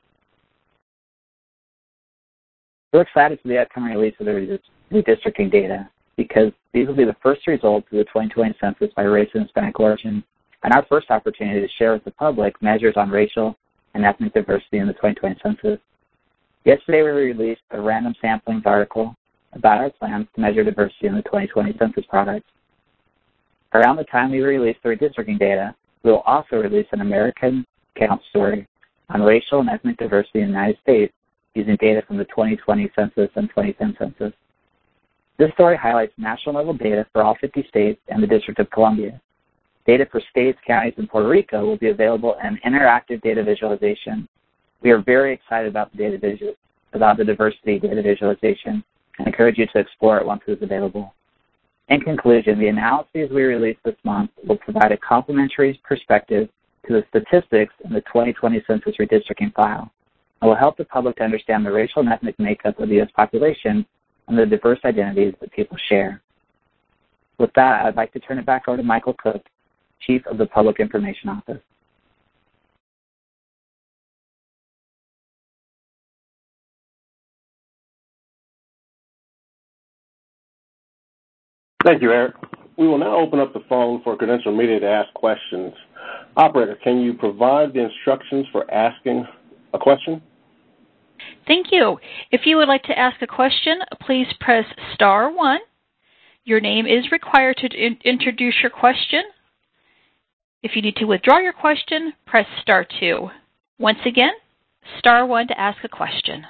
We're excited for the upcoming release of the redistricting data because these will be the first results of the 2020 census by race and Hispanic origin, and our first opportunity to share with the public measures on racial and ethnic diversity in the 2020 census. Yesterday, we released a random samplings article about our plans to measure diversity in the 2020 census product. Around the time we release the redistricting data, we will also release an American Count story on racial and ethnic diversity in the United States using data from the 2020 census and 2010 census. This story highlights national-level data for all 50 states and the District of Columbia. Data for states, counties, and Puerto Rico will be available in interactive data visualization. We are very excited about the diversity data visualization and encourage you to explore it once it is available. In conclusion, the analyses we released this month will provide a complementary perspective to the statistics in the 2020 census redistricting file and will help the public to understand the racial and ethnic makeup of the U.S. population and the diverse identities that people share. With that, I'd like to turn it back over to Michael Cook, Chief of the Public Information Office. Thank you, Eric. We will now open up the phone for credentialed media to ask questions. Operator, can you provide the instructions for asking a question? Thank you. If you would like to ask a question, please press *1. Your name is required to introduce your question. If you need to withdraw your question, press *2. Once again, *1 to ask a question.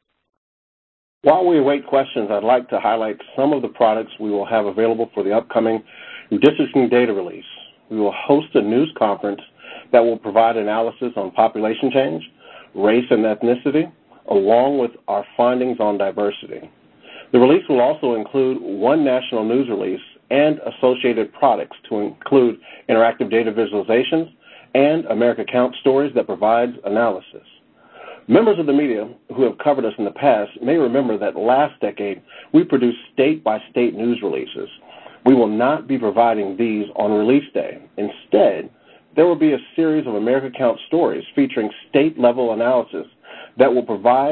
While we await questions, I'd like to highlight some of the products we will have available for the upcoming redistricting data release. We will host a news conference that will provide analysis on population change, race and ethnicity, along with our findings on diversity. The release will also include one national news release and associated products to include interactive data visualizations and America Count stories that provides analysis. Members of the media who have covered us in the past may remember that last decade we produced state-by-state news releases. We will not be providing these on release day. Instead, there will be a series of America Count stories featuring state-level analysis that will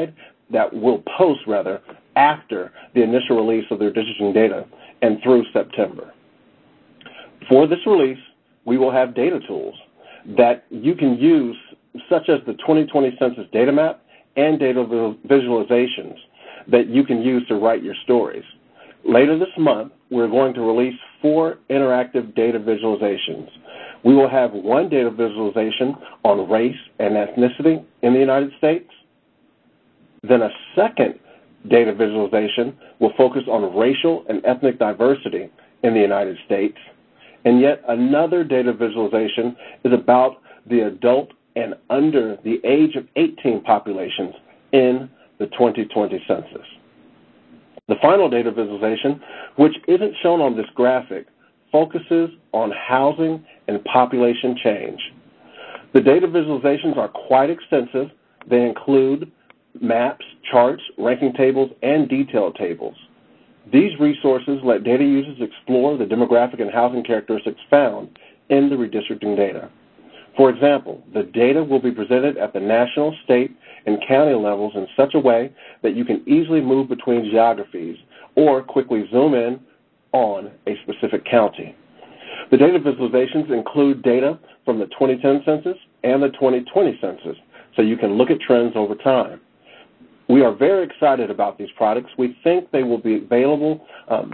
post after the initial release of the redistricting data and through September. For this release, we will have data tools that you can use, such as the 2020 Census Data Map and data visualizations that you can use to write your stories. Later this month, we're going to release 4 interactive data visualizations. We will have one data visualization on race and ethnicity in the United States. Then a second data visualization will focus on racial and ethnic diversity in the United States. And yet another data visualization is about the adult and under the age of 18 populations in the 2020 census. The final data visualization, which isn't shown on this graphic, focuses on housing and population change. The data visualizations are quite extensive. They include maps, charts, ranking tables, and detailed tables. These resources let data users explore the demographic and housing characteristics found in the redistricting data. For example, the data will be presented at the national, state, and county levels in such a way that you can easily move between geographies or quickly zoom in on a specific county. The data visualizations include data from the 2010 census and the 2020 census, so you can look at trends over time. We are very excited about these products. We think they will be valuable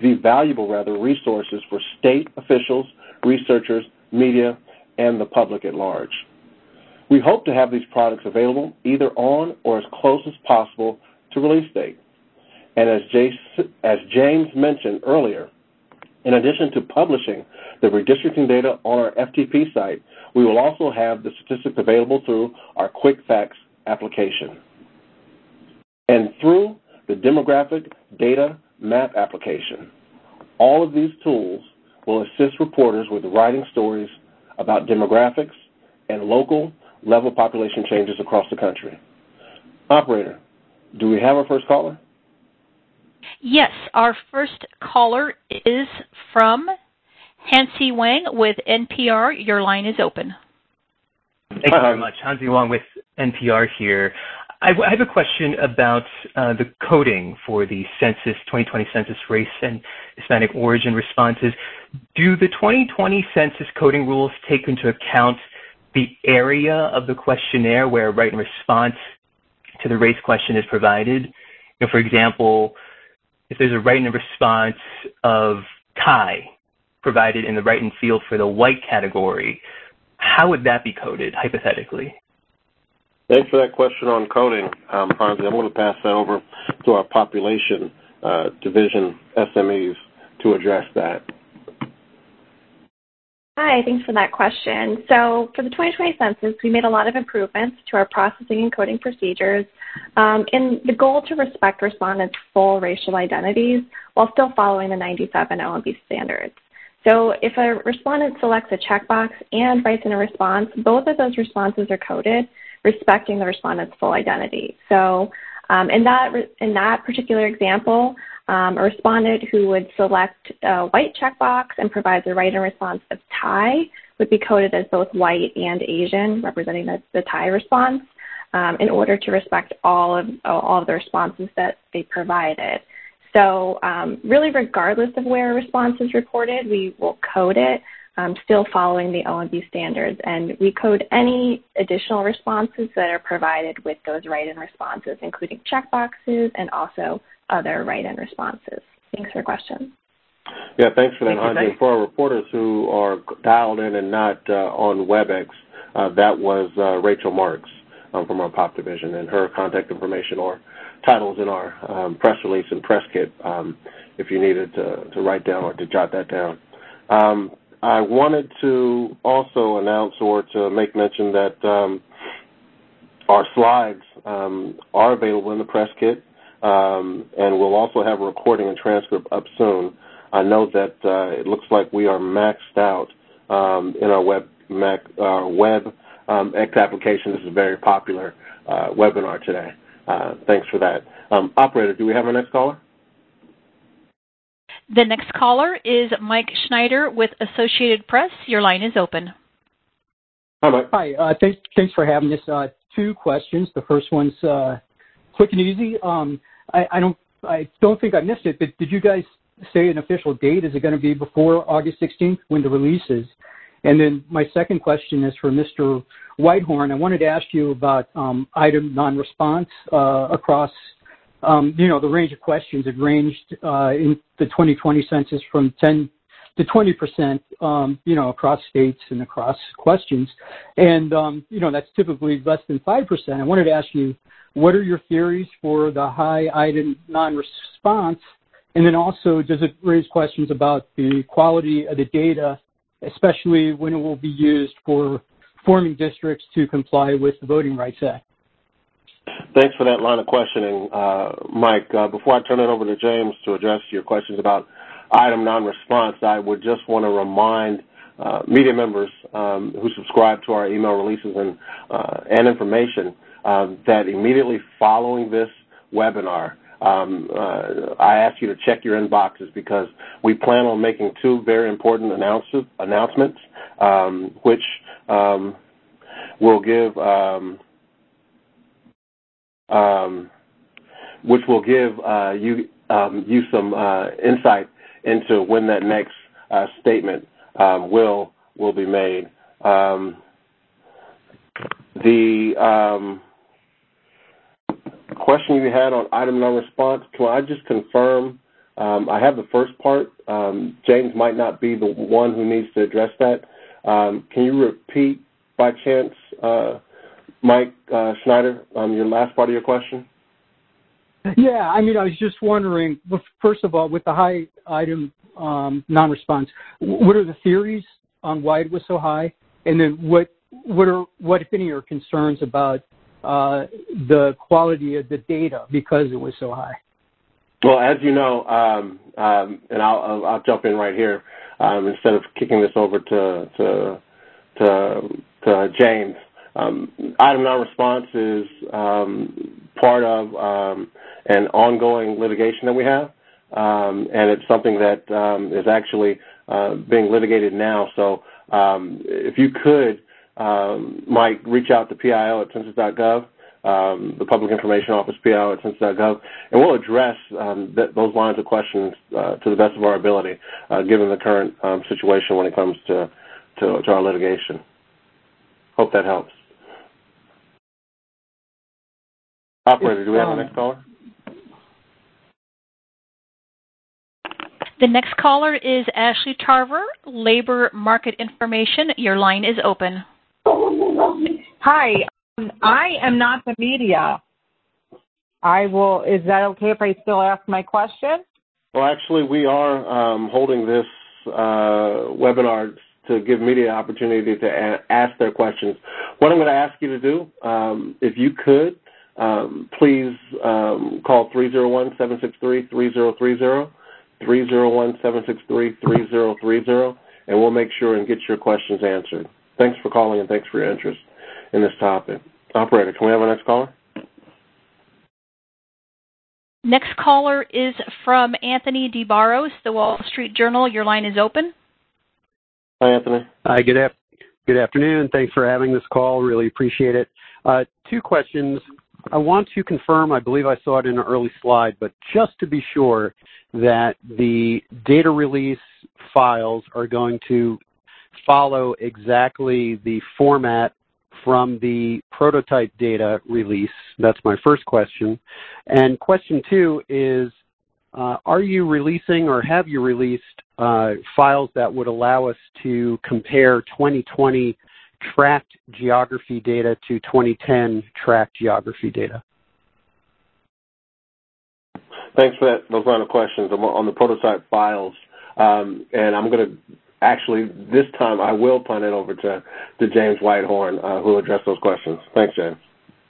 resources for state officials, researchers, media, and the public at large. We hope to have these products available either on or as close as possible to release date. And as James mentioned earlier, in addition to publishing the redistricting data on our FTP site, we will also have the statistics available through our Quick Facts application. And through the demographic data map application. All of these tools will assist reporters with writing stories about demographics and local level population changes across the country. Operator, do we have our first caller? Yes, our first caller is from Hansi Wang with NPR. Your line is open. Thank you very much. Hansi Wang with NPR here. I have a question about the coding for the 2020 census race and Hispanic origin responses. Do the 2020 census coding rules take into account the area of the questionnaire where right and response to the race question is provided? For example, if there's a right and response of tie provided in the right-in field for the white category, how would that be coded, hypothetically? Thanks for that question on coding, Hansi. I'm going to pass that over to our population division SMEs to address that. Hi, thanks for that question. So for the 2020 census, we made a lot of improvements to our processing and coding procedures in the goal to respect respondents' full racial identities while still following the 97 OMB standards. So if a respondent selects a checkbox and writes in a response, both of those responses are coded, respecting the respondent's full identity. So in that particular example, a respondent who would select a white checkbox and provides a right in response of tie would be coded as both white and Asian, representing the tie response, in order to respect all of the responses that they provided. So really, regardless of where a response is reported, we will code it, still following the OMB standards, and we code any additional responses that are provided with those write-in responses, including checkboxes and also other write-in responses. Thanks for your question. Yeah, thanks for that, Hansi. For our reporters who are dialed in and not on WebEx, that was Rachel Marks from our POP division, and her contact information or titles in our press release and press kit if you needed to write down or to jot that down. I wanted to also announce or to make mention that our slides are available in the press kit, and we'll also have a recording and transcript up soon. I know that it looks like we are maxed out in our WebEx application. This is a very popular webinar today. Thanks for that. Operator, do we have our next caller? The next caller is Mike Schneider with Associated Press. Your line is open. Hi, Mike. Hi. Thanks for having us. Two questions. The first one's quick and easy. I don't think I missed it, but did you guys say an official date? Is it going to be before August 16th when the release is? And then my second question is for Mr. Whitehorn. I wanted to ask you about item non-response across the range of questions. It ranged in the 2020 census from 10 to 20%, across states and across questions. And, that's typically less than 5%. I wanted to ask you, what are your theories for the high item non-response? And then also, does it raise questions about the quality of the data, especially when it will be used for forming districts to comply with the Voting Rights Act? Thanks for that line of questioning, Mike. Before I turn it over to James to address your questions about item non-response, I would just want to remind media members who subscribe to our email releases and information that immediately following this webinar, I ask you to check your inboxes because we plan on making two very important announcements, which will give you some insight into when that next statement will be made. The question you had on item non-response, can I just confirm? I have the first part. James might not be the one who needs to address that. Can you repeat, by chance, Mike Schneider, your last part of your question? Yeah, I mean, I was just wondering, first of all, with the high item non-response, what are the theories on why it was so high? And then what, if any, are concerns about the quality of the data because it was so high? Well, as you know, and I'll jump in right here instead of kicking this over to James. Item non-response is part of an ongoing litigation that we have, and it's something that is actually being litigated now. So if you could, Mike, reach out to PIO at census.gov, the Public Information Office, PIO at census.gov, and we'll address those lines of questions to the best of our ability, given the current situation when it comes to our litigation. Hope that helps. Operator, do we have the next caller? The next caller is Ashley Tarver, Labor Market Information. Your line is open. Hi. I am not the media. Is that okay if I still ask my question? Well, actually, we are holding this webinar to give media opportunity to ask their questions. What I'm going to ask you to do, if you could, please call 301-763-3030, 301-763-3030, and we'll make sure and get your questions answered. Thanks for calling and thanks for your interest in this topic. Operator, can we have our next caller? Next caller is from Anthony DeBarros, The Wall Street Journal. Your line is open. Hi, Anthony. Hi, good afternoon. Thanks for having this call. Really appreciate it. Two questions. I want to confirm, I believe I saw it in an early slide, but just to be sure that the data release files are going to follow exactly the format from the prototype data release. That's my first question. And question two is, are you releasing or have you released files that would allow us to compare 2020 tracked geography data to 2010 tracked geography data? Thanks for those line of questions. I'm on the prototype files, and I'm going to actually, this time, I will punt it over to James Whitehorn, who will address those questions. Thanks, James.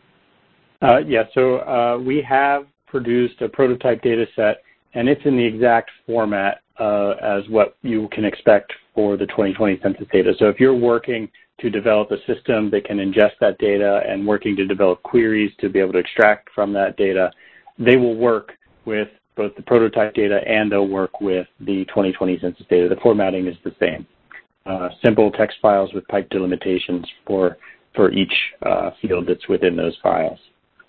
So we have produced a prototype data set, and it's in the exact format as what you can expect for the 2020 census data. So if you're working to develop a system that can ingest that data and working to develop queries to be able to extract from that data, they will work with both the prototype data and they'll work with the 2020 census data. The formatting is the same. Simple text files with pipe delimitations for each field that's within those files.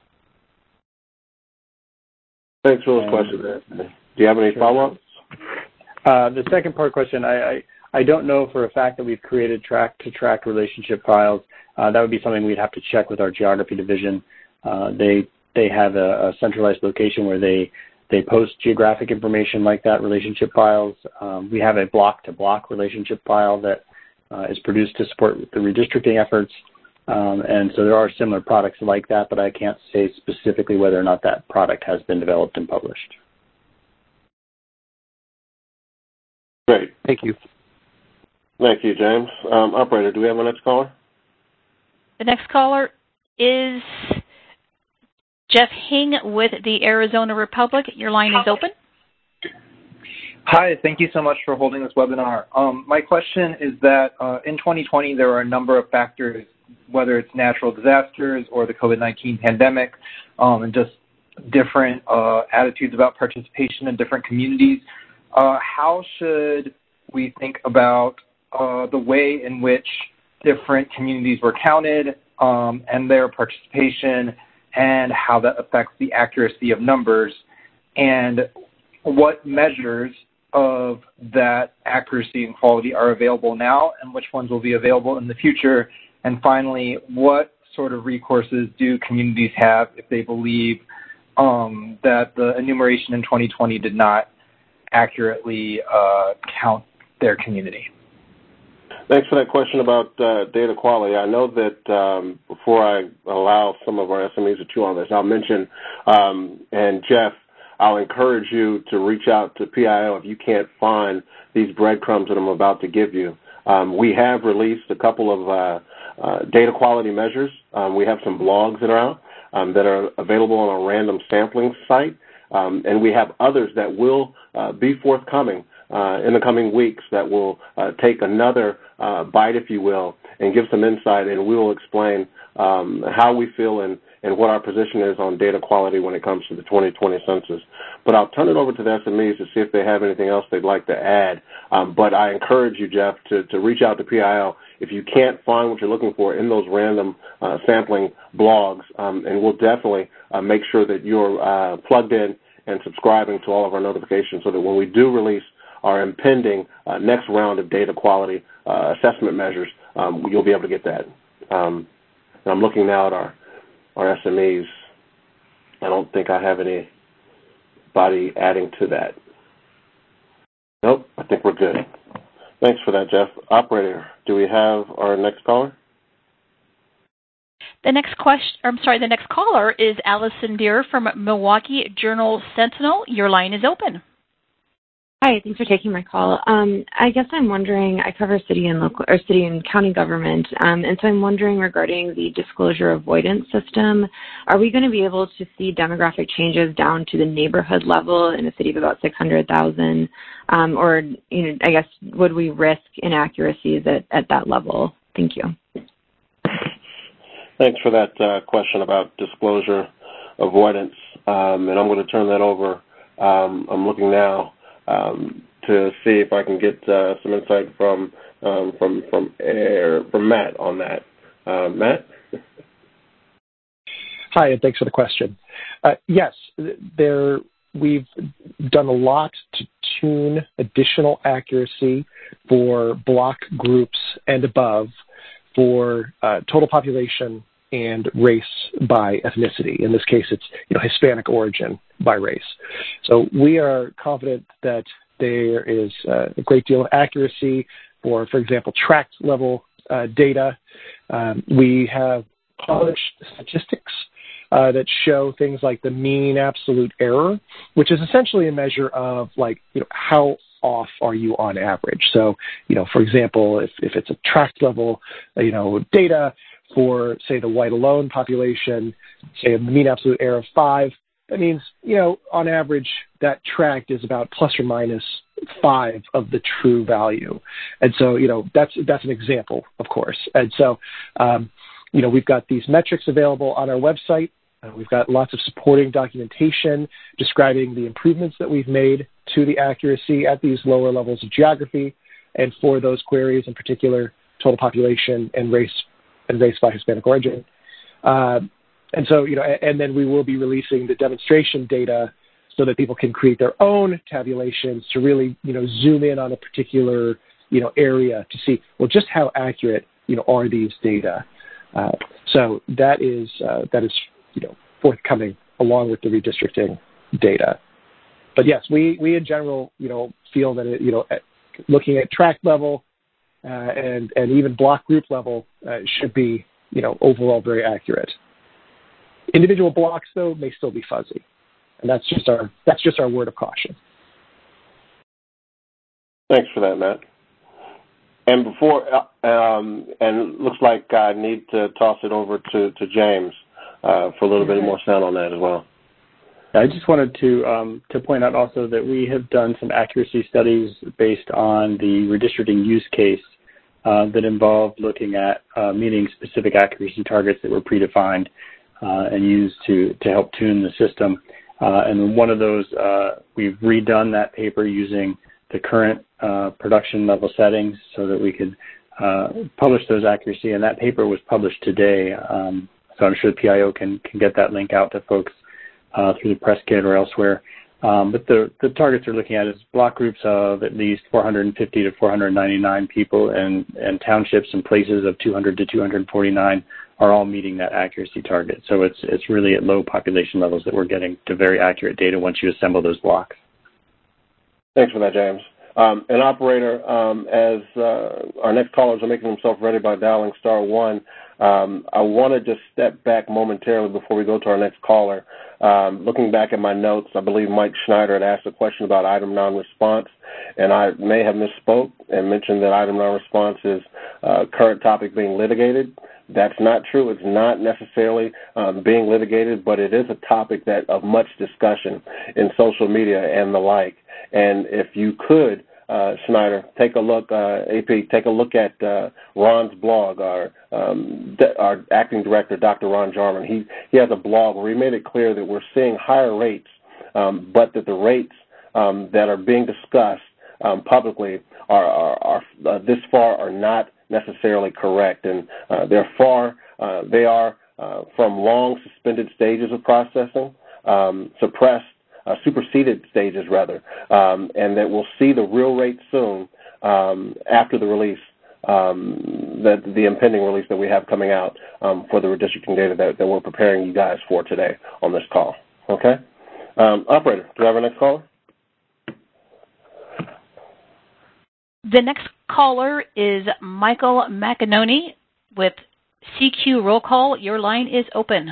Thanks for those questions, Anthony. Do you have any follow-ups? The second part question, I don't know for a fact that we've created track-to-track relationship files. That would be something we'd have to check with our geography division. They have a centralized location where they post geographic information like that, relationship files. We have a block-to-block relationship file that is produced to support the redistricting efforts. And so there are similar products like that, but I can't say specifically whether or not that product has been developed and published. Great. Thank you. Thank you, James. Operator, do we have our next caller? The next caller is Jeff Hing with the Arizona Republic. Your line is open. Hi, thank you so much for holding this webinar. My question is that in 2020, there are a number of factors, whether it's natural disasters or the COVID-19 pandemic, and just different attitudes about participation in different communities, how should we think about the way in which different communities were counted and their participation, and how that affects the accuracy of numbers, and what measures of that accuracy and quality are available now and which ones will be available in the future? And finally, what sort of recourses do communities have if they believe that the enumeration in 2020 did not accurately count their community? Thanks for that question about data quality. I know that before I allow some of our SMEs to chew on this, I'll mention, and Jeff, I'll encourage you to reach out to PIO if you can't find these breadcrumbs that I'm about to give you. We have released a couple of data quality measures. We have some blogs that are out that are available on our random sampling site, and we have others that will be forthcoming in the coming weeks that will take another bite, if you will, and give some insight, and we will explain how we feel and what our position is on data quality when it comes to the 2020 census. But I'll turn it over to the SMEs to see if they have anything else they'd like to add. But I encourage you, Jeff, to reach out to PIO if you can't find what you're looking for in those random sampling blogs, and we'll definitely make sure that you're plugged in and subscribing to all of our notifications so that when we do release our impending next round of data quality assessment measures, you'll be able to get that. And I'm looking now at our SMEs. I don't think I have anybody adding to that. Nope, I think we're good. Thanks for that, Jeff. Operator, do we have our next caller? The next caller is Allison Deer from Milwaukee Journal Sentinel. Your line is open. Hi, thanks for taking my call. I guess I'm wondering, I cover city and county government, and so I'm wondering regarding the disclosure avoidance system, are we going to be able to see demographic changes down to the neighborhood level in a city of about 600,000, or I guess would we risk inaccuracies at that level? Thank you. Thanks for that question about disclosure avoidance, and I'm going to turn that over. I'm looking now to see if I can get some insight from Matt on that. Matt? Hi, and thanks for the question. Yes, we've done a lot to tune additional accuracy for block groups and above for total population and race by ethnicity. In this case, it's Hispanic origin by race. So we are confident that there is a great deal of accuracy for example, tract level data. We have published statistics that show things like the mean absolute error, which is essentially a measure of how off are you on average. So, for example, if it's a tract level, data for, say, the white alone population, say a mean absolute error of 5, that means, on average, that tract is about plus or minus 5 of the true value. And so, that's an example, of course. And so, we've got these metrics available on our website. We've got lots of supporting documentation describing the improvements that we've made to the accuracy at these lower levels of geography, and for those queries in particular, total population and race by Hispanic origin. And so, and then we will be releasing the demonstration data so that people can create their own tabulations to really, zoom in on a particular, area to see, well, just how accurate, are these data. So that is forthcoming along with the redistricting data. But yes, we in general, feel that looking at tract level and even block group level should be, overall very accurate. Individual blocks, though, may still be fuzzy, and that's just our word of caution. Thanks for that, Matt. And before, and it looks like I need to toss it over to James for a little bit more sound on that as well. I just wanted to point out also that we have done some accuracy studies based on the redistricting use case that involved looking at meeting specific accuracy targets that were predefined. and use to help tune the system. And one of those, we've redone that paper using the current production level settings so that we could publish those accuracy. And that paper was published today, so I'm sure the PIO can get that link out to folks through the press kit or elsewhere. But the targets we're looking at is block groups of at least 450 to 499 people, and townships and places of 200 to 249 are all meeting that accuracy target. So it's really at low population levels that we're getting to very accurate data once you assemble those blocks. Thanks for that, James. And operator, as our next callers are making themselves ready by dialing *1, I want to just step back momentarily before we go to our next caller. Looking back at my notes, I believe Mike Schneider had asked a question about item non-response, and I may have misspoke and mentioned that item non-response is current topic being litigated. That's not true. It's not necessarily being litigated, but it is a topic that of much discussion in social media and the like. And if you could, Schneider, take a look, AP, take a look at Ron's blog, our acting director, Dr. Ron Jarman. He has a blog where he made it clear that we're seeing higher rates, but that the rates that are being discussed publicly are this far are not necessarily correct, and they are from long suspended stages of processing, superseded stages rather, and that we'll see the real rate soon after the release, the impending release that we have coming out for the redistricting data that we're preparing you guys for today on this call. Okay? Operator, do we have our next caller? The next caller is Michael McAnony with CQ Roll Call. Your line is open.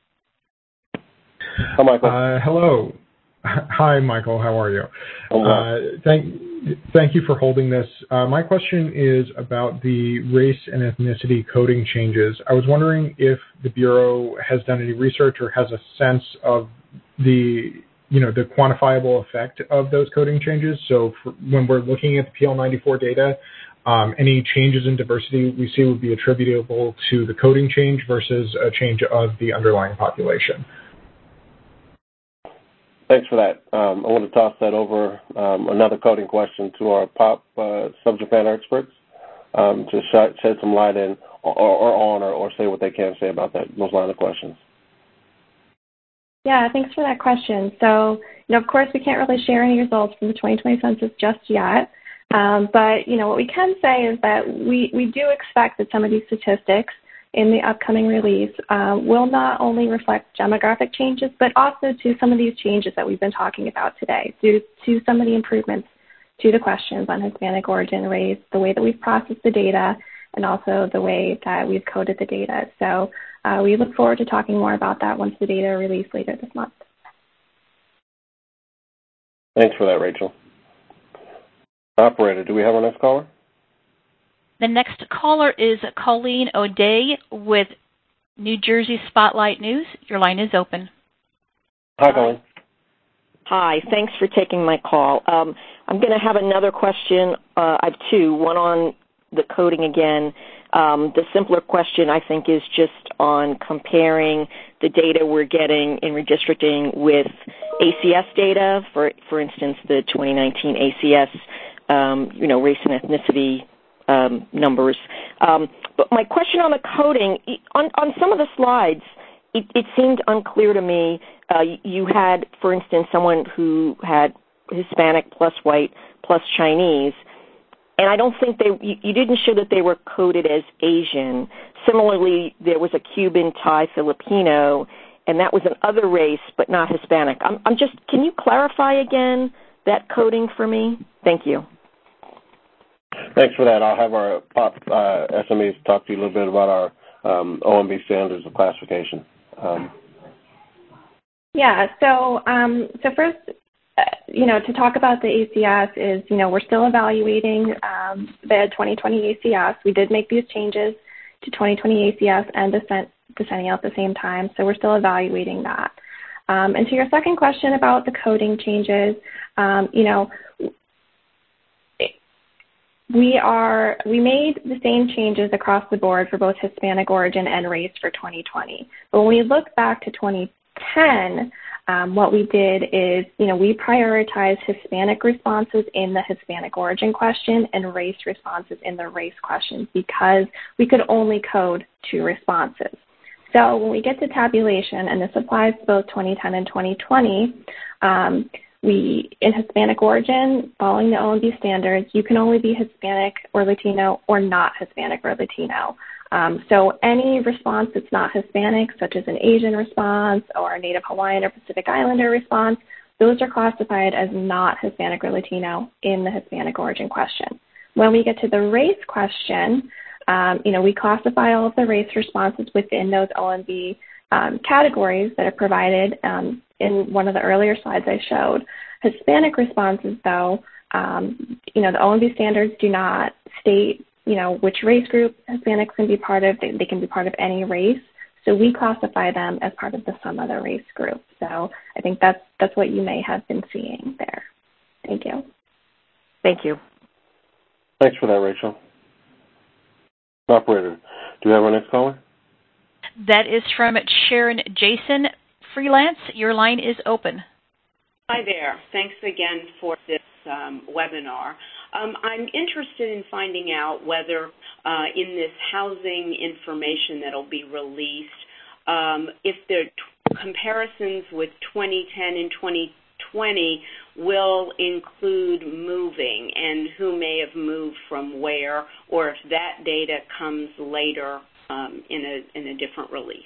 Hi, Michael. Hello. Hi, Michael. How are you? Thank you for holding this. My question is about the race and ethnicity coding changes. I was wondering if the Bureau has done any research or has a sense of the quantifiable effect of those coding changes. So when we're looking at the PL94 data, any changes in diversity we see would be attributable to the coding change versus a change of the underlying population. Thanks for that. I want to toss that over, another coding question, to our POP subject matter experts to shed some light in or say what they can say about those line of questions. Yeah, thanks for that question. So, of course, we can't really share any results from the 2020 census just yet. But, what we can say is that we do expect that some of these statistics in the upcoming release will not only reflect demographic changes, but also to some of these changes that we've been talking about today, due to some of the improvements to the questions on Hispanic origin, race, the way that we've processed the data, and also the way that we've coded the data. So we look forward to talking more about that once the data are released later this month. Thanks for that, Rachel. Operator, do we have our next caller? The next caller is Colleen O'Day with New Jersey Spotlight News. Your line is open. Hi, Colleen. Hi, thanks for taking my call. I'm going to have another question. I have two, one on the coding again. The simpler question, I think, is just on comparing the data we're getting in redistricting with ACS data, for instance, the 2019 ACS, race and ethnicity numbers. But my question on the coding, on some of the slides, it seemed unclear to me. You had, for instance, someone who had Hispanic plus white plus Chinese, and I don't think you didn't show that they were coded as Asian. Similarly, there was a Cuban, Thai, Filipino, and that was an other race, but not Hispanic. Can you clarify again that coding for me? Thank you. Thanks for that. I'll have our POP SMEs talk to you a little bit about our OMB standards of classification. Yeah, so first, to talk about the ACS is, we're still evaluating the 2020 ACS. We did make these changes to 2020 ACS and decennial at the same time, so we're still evaluating that. And to your second question about the coding changes, we made the same changes across the board for both Hispanic origin and race for 2020. But when we look back to 2010, what we did is, we prioritized Hispanic responses in the Hispanic origin question and race responses in the race question because we could only code 2 responses. So when we get to tabulation, and this applies to both 2010 and 2020, in Hispanic origin, following the OMB standards, you can only be Hispanic or Latino or not Hispanic or Latino. So any response that's not Hispanic, such as an Asian response or a Native Hawaiian or Pacific Islander response, those are classified as not Hispanic or Latino in the Hispanic origin question. When we get to the race question, we classify all of the race responses within those OMB categories that are provided in one of the earlier slides I showed. Hispanic responses, though, the OMB standards do not state, which race group Hispanics can be part of. They can be part of any race. So we classify them as part of the some other race group. So I think that's what you may have been seeing there. Thank you. Thank you. Thanks for that, Rachel. Operator, do we have our next caller? That is from Sharon Jason Freelance. Your line is open. Hi there. Thanks again for this webinar. I'm interested in finding out whether in this housing information that will be released, if the comparisons with 2010 and 2020 will include moving and who may have moved from where, or if that data comes later in a different release.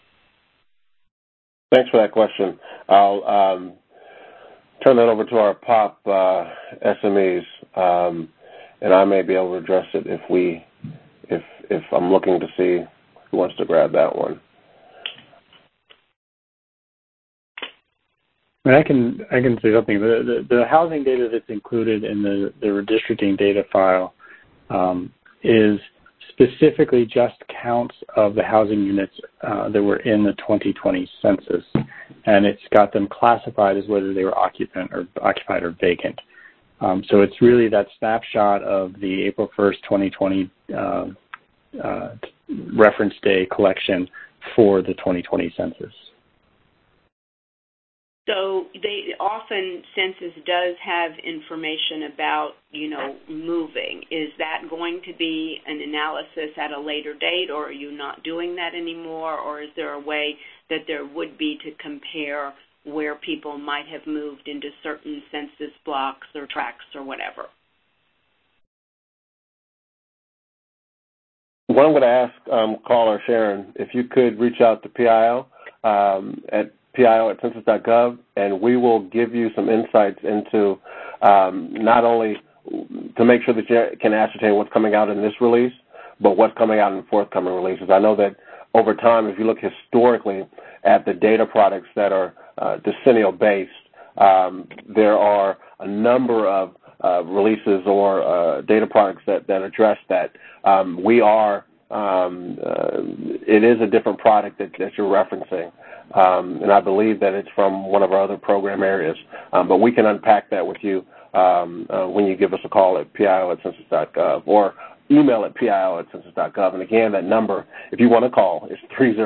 Thanks for that question. I'll turn that over to our POP SMEs, and I may be able to address it if I'm looking to see who wants to grab that one. I can say something. The housing data that's included in the redistricting data file is specifically just counts of the housing units that were in the 2020 census, and it's got them classified as whether they were occupied or vacant. So it's really that snapshot of the April 1st, 2020 reference day collection for the 2020 census. So often census does have information about, moving. Is that going to be an analysis at a later date, or are you not doing that anymore, or is there a way that there would be to compare where people might have moved into certain census blocks or tracts or whatever? What I'm going to ask caller Sharon, if you could reach out to PIO at PIO@census.gov, and we will give you some insights into not only to make sure that you can ascertain what's coming out in this release, but what's coming out in forthcoming releases. I know that over time, if you look historically at the data products that are decennial-based, there are a number of releases or data products that address that. It is a different product that you're referencing, and I believe that it's from one of our other program areas. But we can unpack that with you when you give us a call at PIO@census.gov or email at PIO@census.gov. And again, that number, if you want to call, is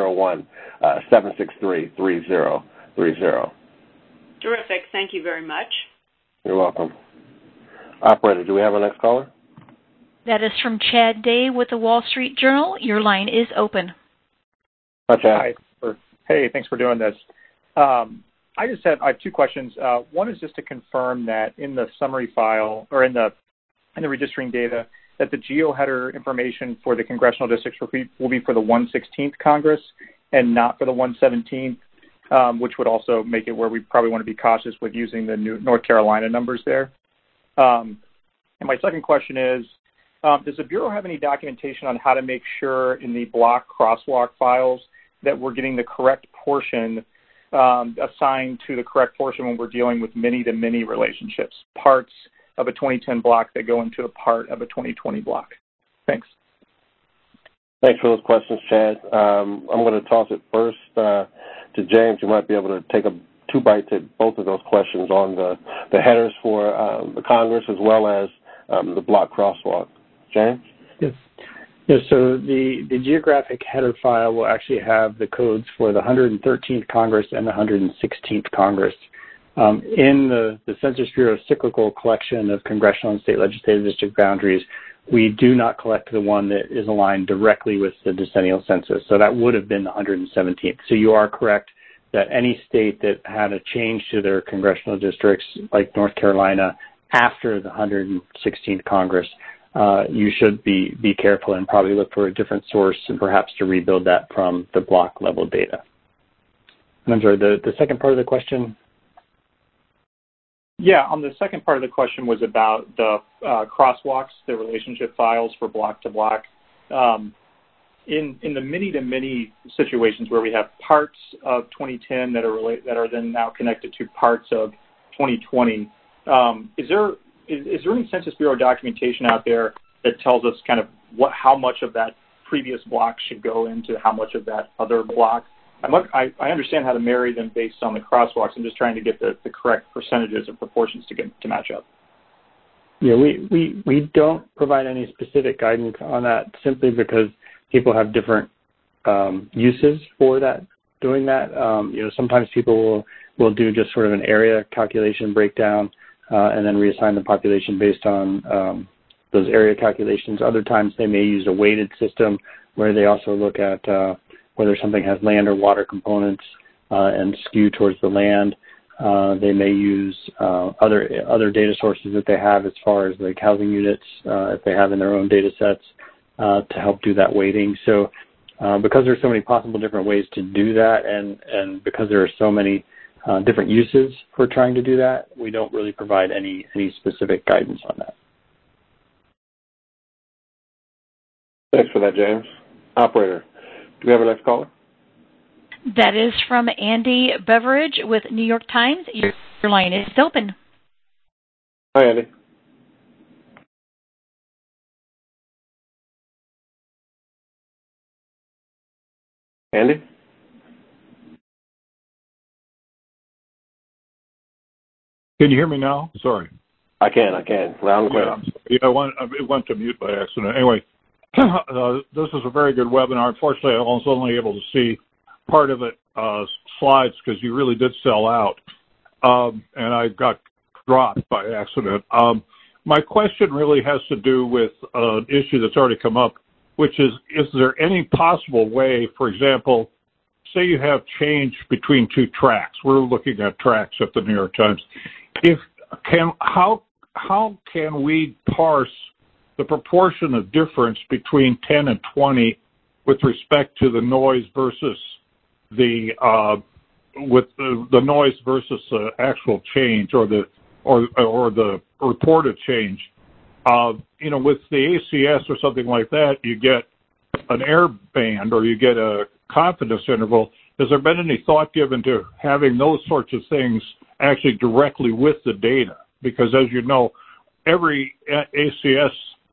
301-763-3030. Terrific. Thank you very much. You're welcome. Operator, do we have our next caller? That is from Chad Day with the Wall Street Journal. Your line is open. Hi, Chad. Hi. Hey, thanks for doing this. I have 2 questions. One is just to confirm that in the summary file or in the redistricting data, that the geoheader information for the congressional districts will be for the 116th Congress and not for the 117th, which would also make it where we probably want to be cautious with using the new North Carolina numbers there. And my second question is, does the Bureau have any documentation on how to make sure in the block crosswalk files that we're getting the correct portion assigned to the correct portion when we're dealing with many-to-many relationships, parts of a 2010 block that go into a part of a 2020 block? Thanks. Thanks for those questions, Chad. I'm going to toss it first to James, who might be able to take 2 bites at both of those questions on the headers for the Congress as well as the block crosswalk. James? Yes. Yeah, so the geographic header file will actually have the codes for the 113th Congress and the 116th Congress. In the Census Bureau cyclical collection of congressional and state legislative district boundaries, we do not collect the one that is aligned directly with the decennial census. So that would have been the 117th. So you are correct that any state that had a change to their congressional districts, like North Carolina, after the 116th Congress, you should be careful and probably look for a different source and perhaps to rebuild that from the block level data. And I'm sorry, the second part of the question? Yeah, on the second part of the question was about the crosswalks, the relationship files for block to block. In the many-to-many situations where we have parts of 2010 that are then now connected to parts of 2020, is there any Census Bureau documentation out there that tells us kind of how much of that previous block should go into how much of that other block? I understand how to marry them based on the crosswalks. I'm just trying to get the correct percentages or proportions to match up. Yeah, we don't provide any specific guidance on that simply because people have different uses for that. Doing that, sometimes people will do just sort of an area calculation breakdown and then reassign the population based on those area calculations. Other times they may use a weighted system where they also look at whether something has land or water components and skew towards the land. They may use other data sources that they have as far as like housing units if they have in their own data sets to help do that weighting. So because there's so many possible different ways to do that and because there are so many different uses for trying to do that, we don't really provide any specific guidance on that. Thanks for that, James. Operator, do we have our next caller? That is from Andy Beveridge with New York Times. Your line is open. Hi, Andy. Andy? Can you hear me now? Sorry. I can. Loud and clear. It went to mute by accident. Anyway, this is a very good webinar. Unfortunately, I was only able to see part of it, slides, because you really did sell out, and I got dropped by accident. My question really has to do with an issue that's already come up, which is there any possible way, for example, say you have change between two tracks. We're looking at tracks at the New York Times. How can we parse the proportion of difference between 10 and 20 with respect to the noise versus the noise versus the actual change or the reported change? With the ACS or something like that, you get an error band or you get a confidence interval. Has there been any thought given to having those sorts of things actually directly with the data? Because as you know, every ACS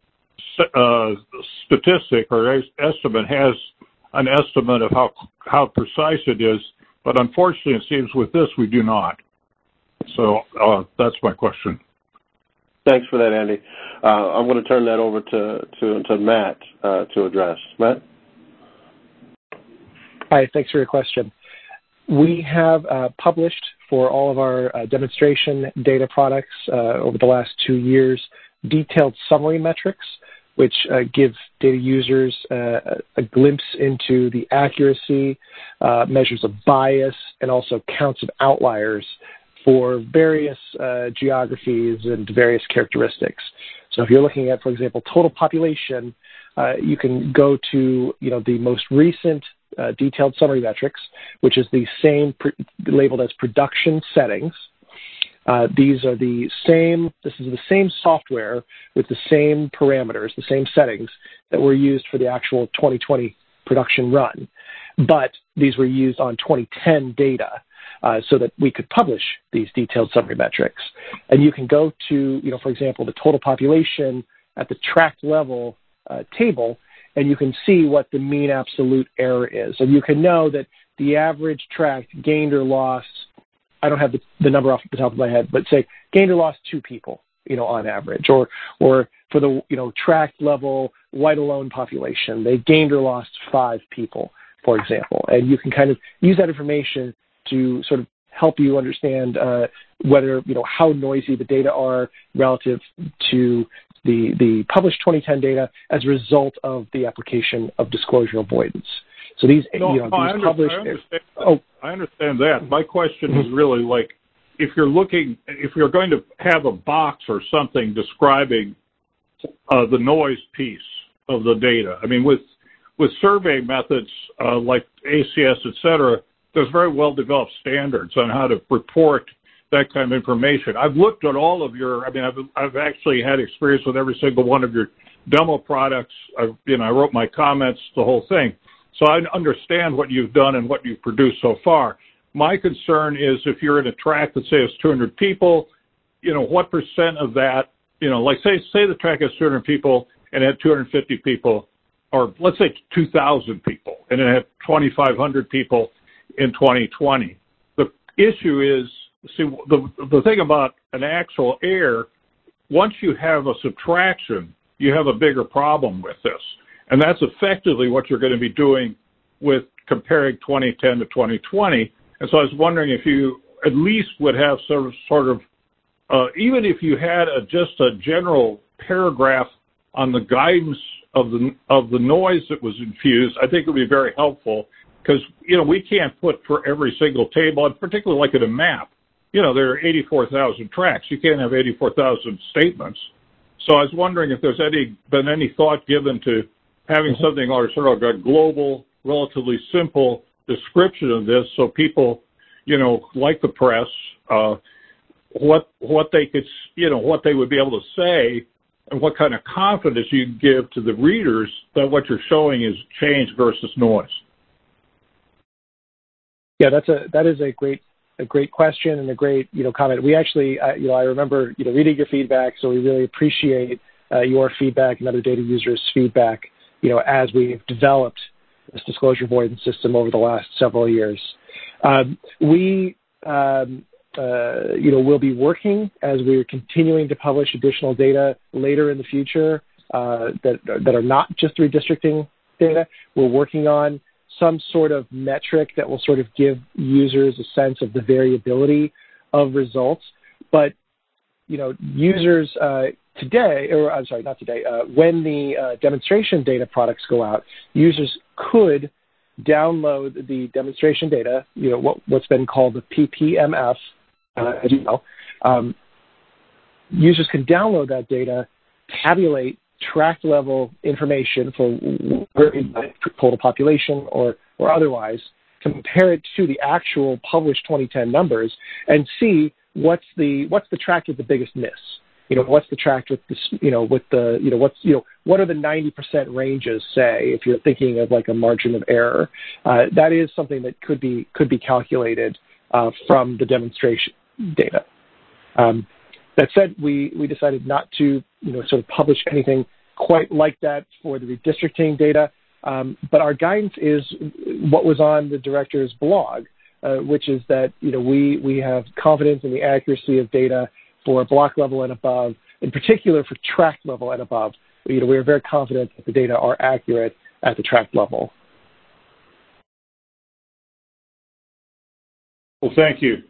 statistic or estimate has an estimate of how precise it is, but unfortunately it seems with this we do not. So that's my question. Thanks for that, Andy. I'm going to turn that over to Matt to address. Matt? Hi, thanks for your question. We have published for all of our demonstration data products over the last 2 years detailed summary metrics, which give data users a glimpse into the accuracy, measures of bias, and also counts of outliers for various geographies and various characteristics. So if you're looking at, for example, total population, you can go to the most recent detailed summary metrics, which is the same labeled as production settings. These are the same. This is the same software with the same parameters, the same settings that were used for the actual 2020 production run, but these were used on 2010 data. So that we could publish these detailed summary metrics. And you can go to, for example, the total population at the tract level table, and you can see what the mean absolute error is. And you can know that the average tract gained or lost, I don't have the number off the top of my head, but say gained or lost 2 people on average, or for the, tract level white alone population, they gained or lost 5 people, for example. And you can kind of use that information to sort of help you understand whether, how noisy the data are relative to the published 2010 data as a result of the application of disclosure avoidance. So these, I understand that. My question is really like, if you're going to have a box or something describing the noise piece of the data. I mean, with survey methods like ACS, et cetera, there's very well-developed standards on how to report that kind of information. I've looked at all of I've actually had experience with every single one of your demo products. I wrote my comments, the whole thing. So I understand what you've done and what you've produced so far. My concern is if you're in a tract that says 200 people, what percent of that, like say the tract has 200 people and it had 250 people, or let's say 2,000 people, and it had 2,500 people in 2020. The issue is, the thing about an actual error, once you have a subtraction, you have a bigger problem with this. And that's effectively what you're going to be doing with comparing 2010 to 2020. And so I was wondering if you at least would have sort of even if you had just a general paragraph on the guidance of the noise that was infused, I think it would be very helpful because, we can't put for every single table, and particularly like in a map, there are 84,000 tracks. You can't have 84,000 statements. So I was wondering if there's been any thought given to having something or sort of a global, relatively simple description of this so people, like the press, what they could, what they would be able to say and what kind of confidence you give to the readers that what you're showing is change versus noise. Yeah, that is a great question and a great, comment. We actually, I remember, reading your feedback, so we really appreciate your feedback and other data users' feedback, as we've developed this disclosure avoidance system over the last several years. We we'll be working as we're continuing to publish additional data later in the future that are not just redistricting data. We're working on some sort of metric that will sort of give users a sense of the variability of results. But, users today, or I'm sorry, not today, when the demonstration data products go out, users could download the demonstration data, what's been called the PPMF, as you know. Users can download that data, tabulate tract level information for total population or otherwise, compare it to the actual published 2010 numbers, and see what's the tract with the biggest miss. What's the tract with the, what are the 90% ranges, say, if you're thinking of like a margin of error. That is something that could be calculated from the demonstration data. That said, we decided not to, sort of publish anything quite like that for the redistricting data, but our guidance is what was on the director's blog, which is that, we have confidence in the accuracy of data for block level and above, in particular for tract level and above. We are very confident that the data are accurate at the tract level. Well, thank you.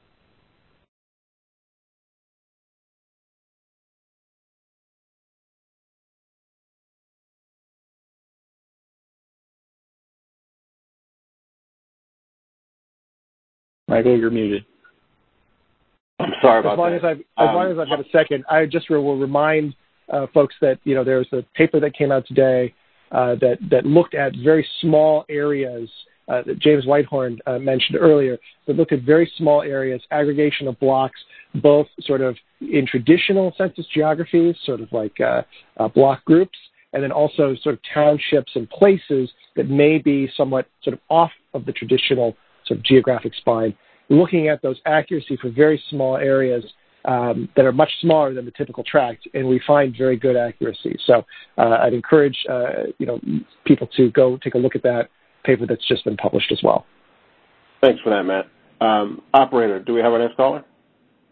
Michael, you're muted. I'm sorry about that. As long as I've got a second, I just will remind folks that, there's a paper that came out today that looked at very small areas that James Whitehorn mentioned earlier, that looked at very small areas, aggregation of blocks, both sort of in traditional census geographies, sort of like block groups, and then also sort of townships and places that may be somewhat sort of off of the traditional sort of geographic spine, looking at those accuracy for very small areas that are much smaller than the typical tract, and we find very good accuracy. So I'd encourage people to go take a look at that paper that's just been published as well. Thanks for that, Matt. Operator, do we have our next caller?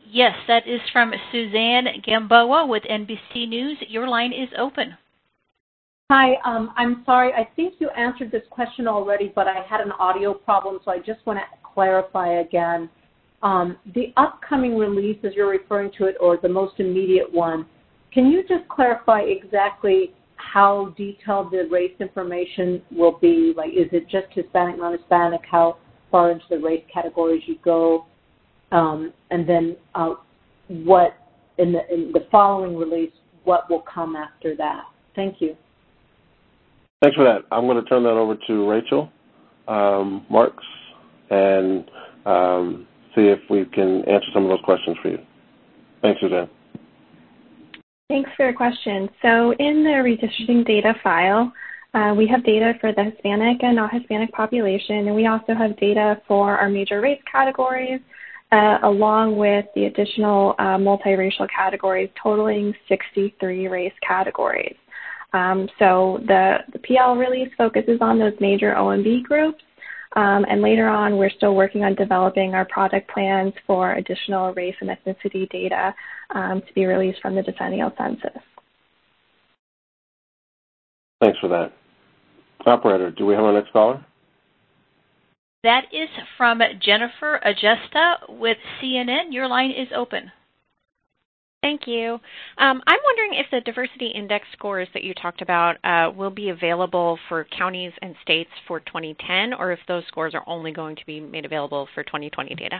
Yes, that is from Suzanne Gamboa with NBC News. Your line is open. Hi, I'm sorry. I think you answered this question already, but I had an audio problem, so I just want to clarify again. The upcoming release, as you're referring to it, or the most immediate one, can you just clarify exactly how detailed the race information will be? Like, is it just Hispanic, non-Hispanic? How far into the race categories you go? And then what, in the following release, what will come after that? Thank you. Thanks for that. I'm going to turn that over to Rachel Marks and see if we can answer some of those questions for you. Thanks, Suzanne. Thanks for your question. So in the redistricting data file, we have data for the Hispanic and non-Hispanic population, and we also have data for our major race categories, along with the additional multiracial categories totaling 63 race categories. So the PL release focuses on those major OMB groups, and later on we're still working on developing our product plans for additional race and ethnicity data to be released from the decennial census. Thanks for that. Operator, do we have our next caller? That is from Jennifer Agesta with CNN. Your line is open. Thank you. I'm wondering if the diversity index scores that you talked about will be available for counties and states for 2010, or if those scores are only going to be made available for 2020 data.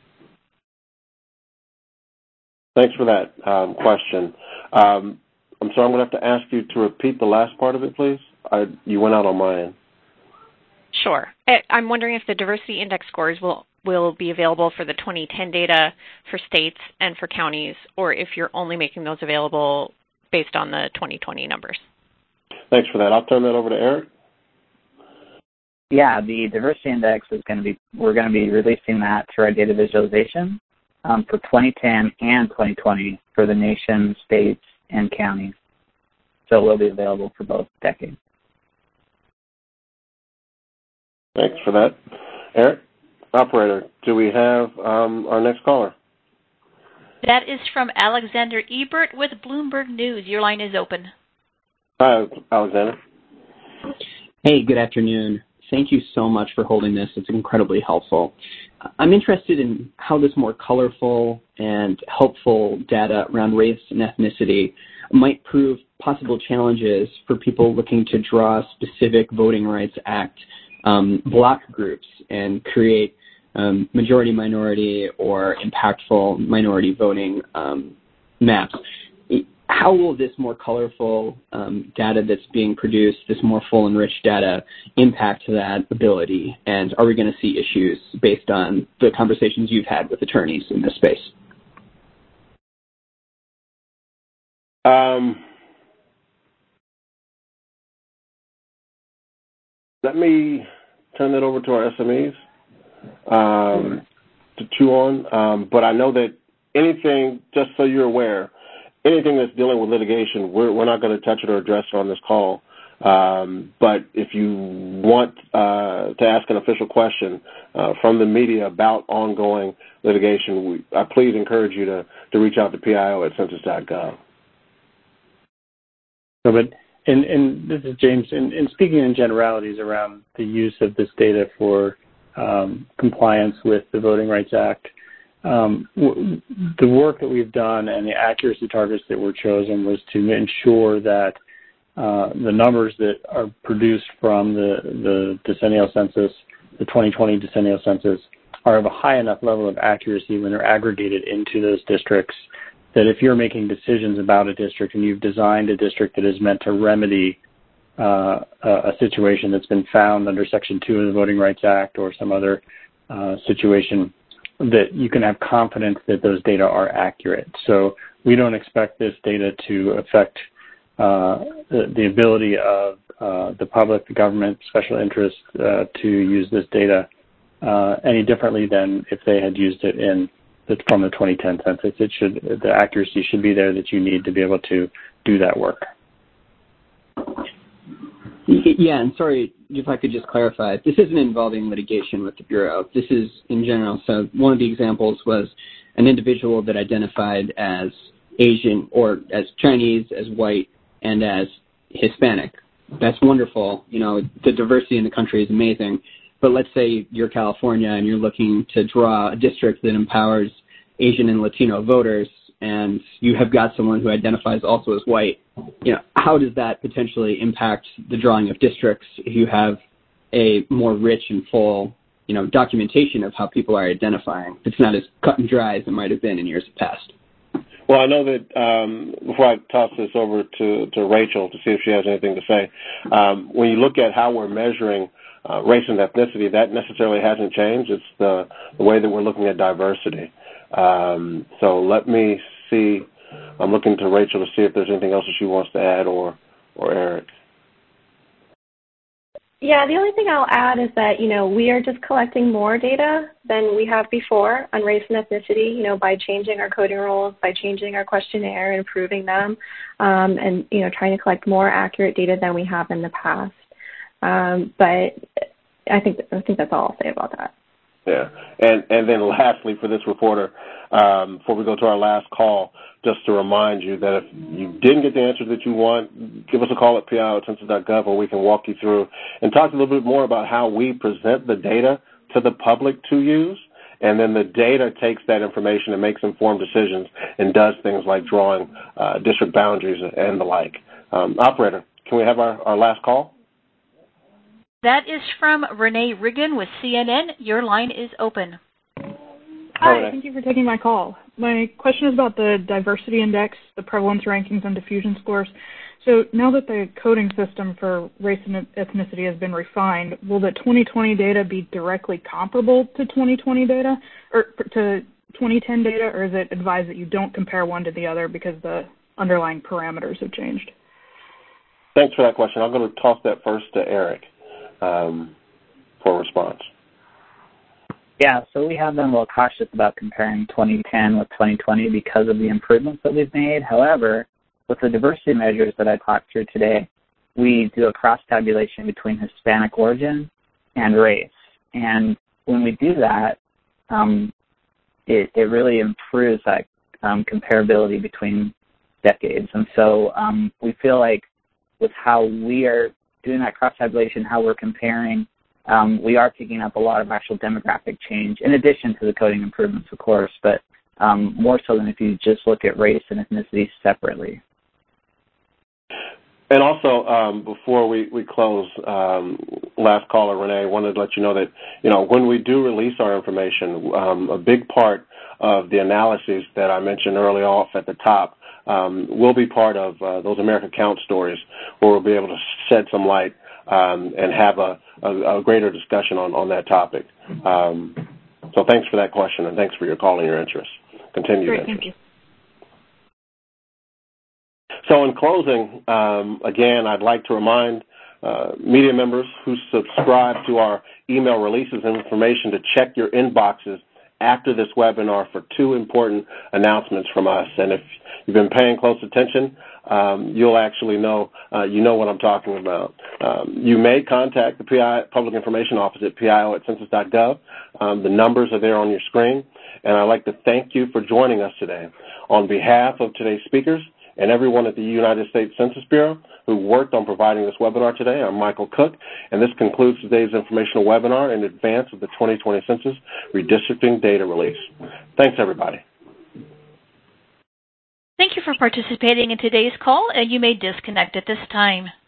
Thanks for that question. I'm sorry, I'm going to have to ask you to repeat the last part of it, please. You went out on my end. Sure. I'm wondering if the diversity index scores will be available for the 2010 data for states and for counties, or if you're only making those available based on the 2020 numbers. Thanks for that. I'll turn that over to Eric. Yeah, the diversity index is we're going to be releasing that through our data visualization for 2010 and 2020 for the nation, states, and counties. So it will be available for both decades. Thanks for that. Eric? Operator, do we have our next caller? That is from Alexander Ebert with Bloomberg News. Your line is open. Hi, Alexander. Hey, good afternoon. Thank you so much for holding this. It's incredibly helpful. I'm interested in how this more colorful and helpful data around race and ethnicity might prove possible challenges for people looking to draw specific Voting Rights Act block groups and create majority-minority or impactful minority voting maps. How will this more colorful data that's being produced, this more full and rich data, impact that ability? And are we going to see issues based on the conversations you've had with attorneys in this space? Let me turn that over to our SMEs to chew on. But I know that anything, just so you're aware, anything that's dealing with litigation, we're not going to touch it or address it on this call. But if you want to ask an official question from the media about ongoing litigation, I please encourage you to reach out to PIO@census.gov. And this is James. In speaking in generalities around the use of this data for compliance with the Voting Rights Act, the work that we've done and the accuracy targets that were chosen was to ensure that the numbers that are produced from the decennial census, the 2020 decennial census, are of a high enough level of accuracy when they're aggregated into those districts that if you're making decisions about a district and you've designed a district that is meant to remedy a situation that's been found under Section 2 of the Voting Rights Act or some other situation, that you can have confidence that those data are accurate. So we don't expect this data to affect the ability of the public, the government, special interests to use this data any differently than if they had used it from the 2010 census. The accuracy should be there that you need to be able to do that work. Yeah, and sorry, if I could just clarify, this isn't involving litigation with the Bureau. This is in general. So one of the examples was an individual that identified as Asian or as Chinese, as white, and as Hispanic. That's wonderful. The diversity in the country is amazing. But let's say you're California and you're looking to draw a district that empowers Asian and Latino voters, and you have got someone who identifies also as white. How does that potentially impact the drawing of districts if you have a more rich and full, documentation of how people are identifying? It's not as cut and dry as it might have been in years past. Well, I know that before I toss this over to Rachel to see if she has anything to say, when you look at how we're measuring race and ethnicity, that necessarily hasn't changed. It's the way that we're looking at diversity. So let me see. I'm looking to Rachel to see if there's anything else that she wants to add, or Eric. Yeah, the only thing I'll add is that, we are just collecting more data than we have before on race and ethnicity, by changing our coding rules, by changing our questionnaire and improving them, and, trying to collect more accurate data than we have in the past. But I think that's all I'll say about that. Yeah, and then lastly for this reporter, before we go to our last call, just to remind you that if you didn't get the answer that you want, give us a call at PI@census.gov where we can walk you through and talk a little bit more about how we present the data to the public to use, and then the data takes that information and makes informed decisions and does things like drawing district boundaries and the like. Operator, can we have our last call? That is from Renee Riggin with CNN. Your line is open. Hi, thank you for taking my call. My question is about the diversity index, the prevalence rankings, and diffusion scores. So now that the coding system for race and ethnicity has been refined, will the 2020 data be directly comparable to 2020 data or to 2010 data, or is it advised that you don't compare one to the other because the underlying parameters have changed? Thanks for that question. I'm going to toss that first to Eric for a response. Yeah, so we have been a little cautious about comparing 2010 with 2020 because of the improvements that we've made. However, with the diversity measures that I talked through today, we do a cross-tabulation between Hispanic origin and race. And when we do that, it really improves that comparability between decades. And so we feel like with how we are doing that cross-tabulation, how we're comparing, we are picking up a lot of actual demographic change, in addition to the coding improvements, of course, but more so than if you just look at race and ethnicity separately. And also, before we close, last caller, Renee, wanted to let you know that, when we do release our information, a big part of the analyses that I mentioned early off at the top will be part of those America Count stories, where we'll be able to shed some light and have a greater discussion on that topic. So thanks for that question, and thanks for your call and your interest. Continued interest. Thank you. So in closing, again, I'd like to remind media members who subscribe to our email releases and information to check your inboxes after this webinar for two important announcements from us. And if you've been paying close attention, you'll actually know what I'm talking about. You may contact the PI Public Information Office at PIO@census.gov. The numbers are there on your screen. And I'd like to thank you for joining us today. On behalf of today's speakers and everyone at the United States Census Bureau who worked on providing this webinar today, I'm Michael Cook, and this concludes today's informational webinar in advance of the 2020 Census Redistricting Data Release. Thanks, everybody. Thank you for participating in today's call, and you may disconnect at this time.